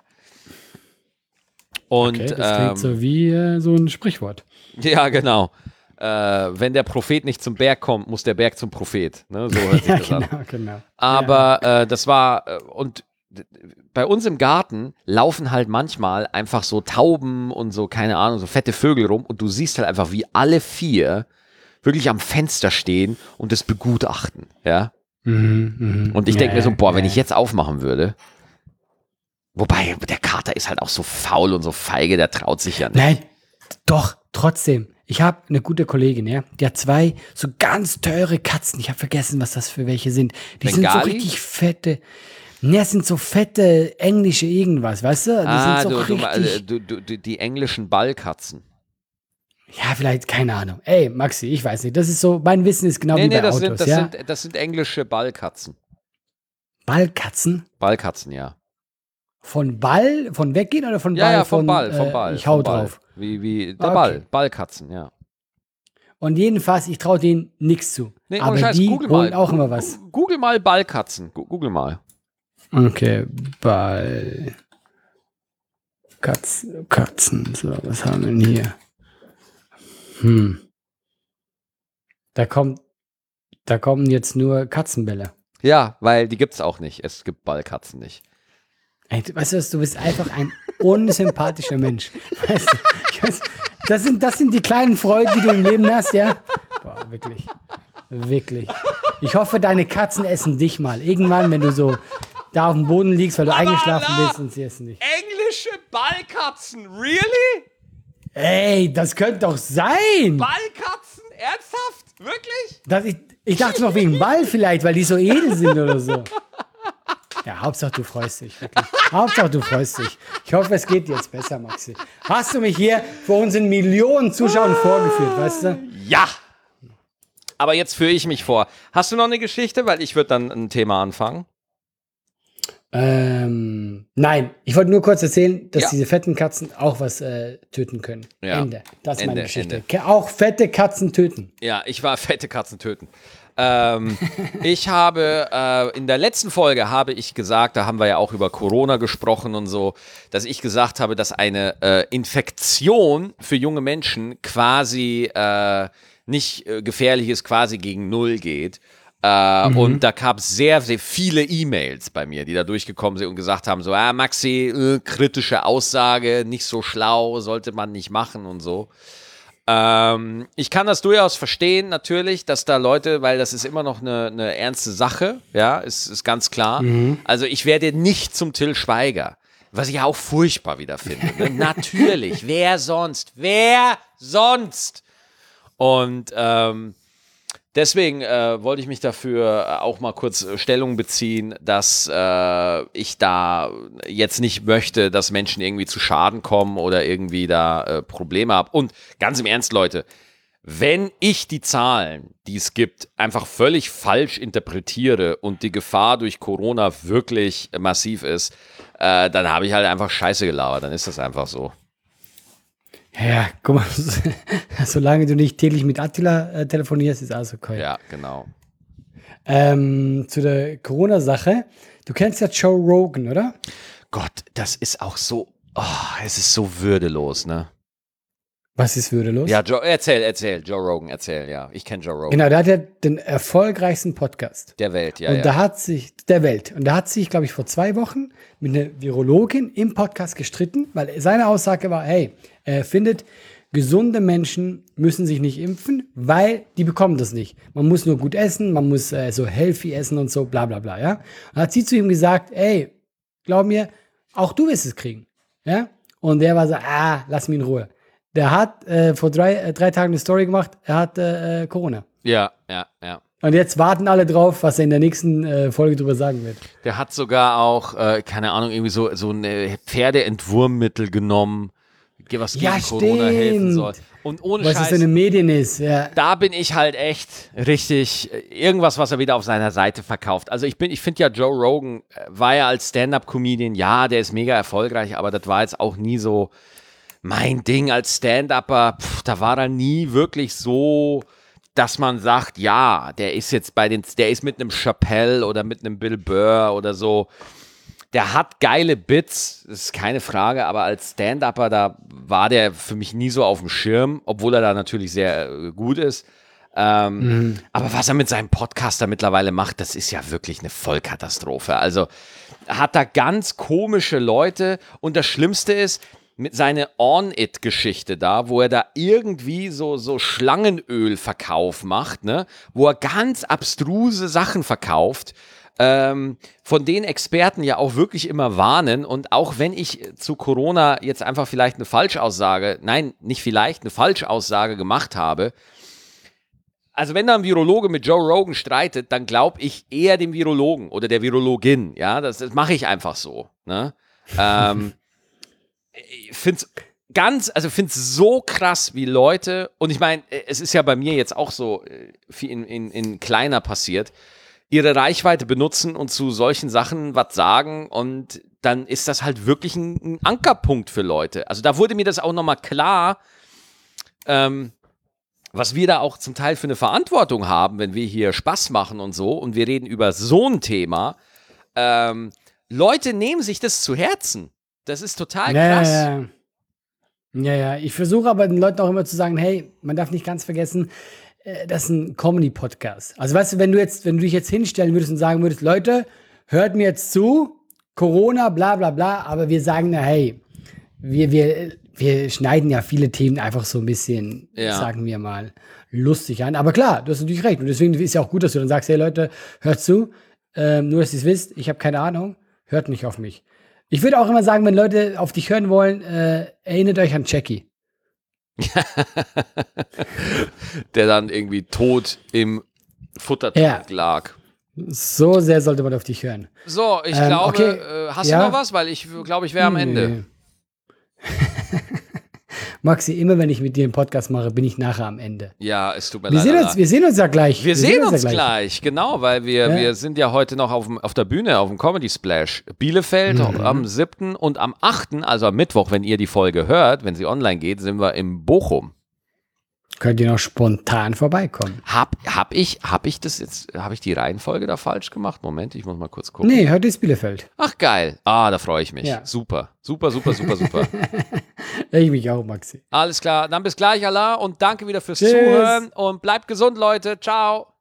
Und
Okay, das klingt
ähm,
so wie äh, so ein Sprichwort.
ja, genau. Äh, wenn der Prophet nicht zum Berg kommt, muss der Berg zum Prophet. Ne? So hört sich
Ja,
das an.
genau, genau.
Aber äh, das war, äh, und d- bei uns im Garten laufen halt manchmal einfach so Tauben und so, keine Ahnung, so fette Vögel rum und du siehst halt einfach, wie alle vier wirklich am Fenster stehen und das begutachten, ja.
Mhm, mhm.
Und ich denke mir
Ja,
so, boah,
ja.
wenn ich jetzt aufmachen würde, wobei der Kater ist halt auch so faul und so feige, der traut sich ja nicht.
Nein, doch, trotzdem. Ich habe eine gute Kollegin, ja, die hat zwei so ganz teure Katzen. Ich habe vergessen, was das für welche sind. Die sind so
Bengali?
richtig fette. Ne, das sind so fette englische irgendwas, weißt du? Die
Ah,
sind so
du, du,
richtig.
äh, du, du, du, die englischen Ballkatzen.
Ja, vielleicht, keine Ahnung. Ey, Maxi, ich weiß nicht. Das ist so, mein Wissen ist genau
Nee,
wie
nee,
bei
das,
Autos,
sind, das,
ja?
sind, das sind englische Ballkatzen.
Ballkatzen?
Ballkatzen, ja.
Von Ball, von weggehen oder von
Ja,
Ball?
ja, vom
von,
Ball, vom
äh,
Ball.
Ich hau
vom Ball.
drauf.
Wie, wie der
Okay.
Ball, Ballkatzen, ja.
Und jedenfalls, ich traue denen nichts zu.
Nee,
Aber
ohne Scheiß,
die
Google
holen
mal.
auch
Gu-
immer was.
gu- Google mal Ballkatzen. Gu- Google mal.
Okay, Ball. Katzen, Katzen, so, was haben wir denn hier? Hm. Da kommt, da kommen jetzt nur Katzenbälle.
Ja, weil die gibt's auch nicht. Es gibt Ballkatzen nicht.
Ey, du, weißt du was, du bist einfach ein unsympathischer Mensch. Weißt du, ich weiß, das, sind, das sind die kleinen Freuden, die du im Leben hast, ja? Boah, wirklich. Wirklich. Ich hoffe, deine Katzen essen dich mal. Irgendwann, wenn du so da auf dem Boden liegst, weil du
Aber
eingeschlafen
Allah,
bist und sie essen dich.
Englische Ballkatzen, really?
Ey, das könnte doch sein.
Ballkatzen? Ernsthaft? Wirklich?
Das, ich, ich dachte noch wegen Ball vielleicht, weil die so edel sind oder so. Ja, Hauptsache du freust dich, wirklich. Hauptsache du freust dich. Ich hoffe, es geht jetzt besser, Maxi. Hast du mich hier vor unseren Millionen Zuschauern vorgeführt, weißt du?
Ja. Aber jetzt führe ich mich vor. Hast du noch eine Geschichte? Weil ich würde dann ein Thema anfangen.
Ähm, nein, ich wollte nur kurz erzählen, dass
Ja.
diese fetten Katzen auch was äh, töten können.
Ja.
Ende. Das ist meine
Ende,
Geschichte.
Ende.
Ke- Auch fette Katzen töten.
Ja, ich war fette Katzen töten. Ähm, ich habe, äh, in der letzten Folge habe ich gesagt, da haben wir ja auch über Corona gesprochen und so, dass ich gesagt habe, dass eine äh, Infektion für junge Menschen quasi äh, nicht äh, gefährlich ist, quasi gegen Null geht. Äh, mhm. Und da gab es sehr, sehr viele E-Mails bei mir, die da durchgekommen sind und gesagt haben, so, ah, Maxi, äh, kritische Aussage, nicht so schlau, sollte man nicht machen und so. Ähm, ich kann das durchaus verstehen, natürlich, dass da Leute, weil das ist immer noch eine, eine ernste Sache, ja, ist, ist ganz klar. Mhm. Also ich werde nicht zum Till Schweiger, was ich auch furchtbar wieder finde. Ne? Natürlich, wer sonst? Wer sonst? Und ähm, deswegen äh, wollte ich mich dafür auch mal kurz Stellung beziehen, dass äh, ich da jetzt nicht möchte, dass Menschen irgendwie zu Schaden kommen oder irgendwie da äh, Probleme haben. Und ganz im Ernst, Leute, wenn ich die Zahlen, die es gibt, einfach völlig falsch interpretiere und die Gefahr durch Corona wirklich massiv ist, äh, dann habe ich halt einfach Scheiße gelabert. Dann ist das einfach so.
Ja, guck mal, solange du nicht täglich mit Attila äh, telefonierst, ist alles okay.
Ja, genau.
Ähm, zu der Corona-Sache. Du kennst ja Joe Rogan, oder?
Gott, das ist auch so, oh, es ist so würdelos, ne?
Was ist würdelos?
Ja, Joe, erzähl, erzähl, Joe Rogan, erzähl, ja. Ich kenne Joe Rogan.
Genau, der hat ja den erfolgreichsten Podcast.
Der Welt, ja,
und
ja.
da hat sich, der Welt. Und da hat sich, glaube ich, vor zwei Wochen mit einer Virologin im Podcast gestritten, weil seine Aussage war, hey, er findet, gesunde Menschen müssen sich nicht impfen, weil die bekommen das nicht. Man muss nur gut essen, man muss äh, so healthy essen und so, bla bla bla, ja. Und dann hat sie zu ihm gesagt, ey, glaub mir, auch du wirst es kriegen, ja. Und der war so, ah, lass mich in Ruhe. Der hat äh, vor drei, äh, drei Tagen eine Story gemacht, er hat äh, Corona.
Ja, ja, ja.
Und jetzt warten alle drauf, was er in der nächsten äh, Folge drüber sagen wird.
Der hat sogar auch, äh, keine Ahnung, irgendwie so, so ein Pferdeentwurmmittel genommen, was gegen
Ja,
Corona
stimmt.
helfen soll. Und ohne
Was
Scheiß,
es in den Medien ist, ja.
da bin ich halt echt richtig, äh, irgendwas, was er wieder auf seiner Seite verkauft. Also ich bin, ich finde ja, Joe Rogan äh, war ja als Stand-Up-Comedian, ja, der ist mega erfolgreich, aber das war jetzt auch nie so mein Ding als Stand-Upper. Pff, da war er nie wirklich so, dass man sagt, ja, der ist jetzt bei den, der ist mit einem Chappelle oder mit einem Bill Burr oder so. Der hat geile Bits, das ist keine Frage, aber als Stand-Upper, da war der für mich nie so auf dem Schirm, obwohl er da natürlich sehr äh, gut ist. Ähm, mhm. Aber was er mit seinem Podcaster mittlerweile macht, das ist ja wirklich eine Vollkatastrophe. Also hat da ganz komische Leute und das Schlimmste ist, mit seiner On-It-Geschichte da, wo er da irgendwie so, so Schlangenöl-Verkauf macht, ne? Wo er ganz abstruse Sachen verkauft, ähm, von denen Experten ja auch wirklich immer warnen. Und auch wenn ich zu Corona jetzt einfach vielleicht eine Falschaussage, nein, nicht vielleicht, eine Falschaussage gemacht habe, also wenn da ein Virologe mit Joe Rogan streitet, dann glaube ich eher dem Virologen oder der Virologin, ja, das, das mache ich einfach so, ne? ähm, ich finde es ganz, also finde es so krass, wie Leute, und ich meine, es ist ja bei mir jetzt auch so viel in, in, in kleiner passiert, ihre Reichweite benutzen und zu solchen Sachen was sagen und dann ist das halt wirklich ein, ein Ankerpunkt für Leute. Also da wurde mir das auch nochmal klar, ähm, was wir da auch zum Teil für eine Verantwortung haben, wenn wir hier Spaß machen und so und wir reden über so ein Thema. Ähm, Leute nehmen sich das zu Herzen. Das ist total krass.
Ja, ja, ja. ja, ja. Ich versuche aber den Leuten auch immer zu sagen, hey, man darf nicht ganz vergessen, äh, das ist ein Comedy-Podcast. Also weißt du, wenn du jetzt, wenn du dich jetzt hinstellen würdest und sagen würdest, Leute, hört mir jetzt zu, Corona, bla bla bla, aber wir sagen, na hey, wir, wir, wir schneiden ja viele Themen einfach so ein bisschen,
Ja.
sagen wir mal, lustig an. Aber klar, du hast natürlich recht. Und deswegen ist ja auch gut, dass du dann sagst, hey Leute, hört zu, ähm, nur dass ihr es wisst, ich habe keine Ahnung, hört nicht auf mich. Ich würde auch immer sagen, wenn Leute auf dich hören wollen, äh, erinnert euch an Jackie.
Der dann irgendwie tot im Futtertank
Ja.
lag.
So sehr sollte man auf dich hören.
So, ich
Ähm,
glaube,
okay.
äh, hast
Ja.
du noch was? Weil ich glaube, ich wäre am Ende.
Nee. Maxi, immer wenn ich mit dir einen Podcast mache, bin ich nachher am Ende.
Ja, es tut mir
Wir
leid.
sehen,
Alter.
uns, wir sehen uns ja gleich.
Wir sehen uns
ja
gleich. genau, weil wir,
Ja.
wir sind ja heute noch auf, dem, auf der Bühne, auf dem Comedy Splash. Bielefeld
Mhm.
am siebten und am achten, also am Mittwoch, wenn ihr die Folge hört, wenn sie online geht, sind wir in Bochum.
Könnt ihr noch spontan vorbeikommen.
Hab, hab ich, hab ich das jetzt, habe ich die Reihenfolge da falsch gemacht? Moment, ich muss mal kurz gucken.
Nee, heute ist Bielefeld.
Ach, geil. Ah, da freue ich mich.
Ja.
Super, super, super, super, super.
Ich mich auch, Maxi.
Alles klar, dann bis gleich, Allah, und danke wieder fürs
Tschüss.
Zuhören und bleibt gesund, Leute. Ciao.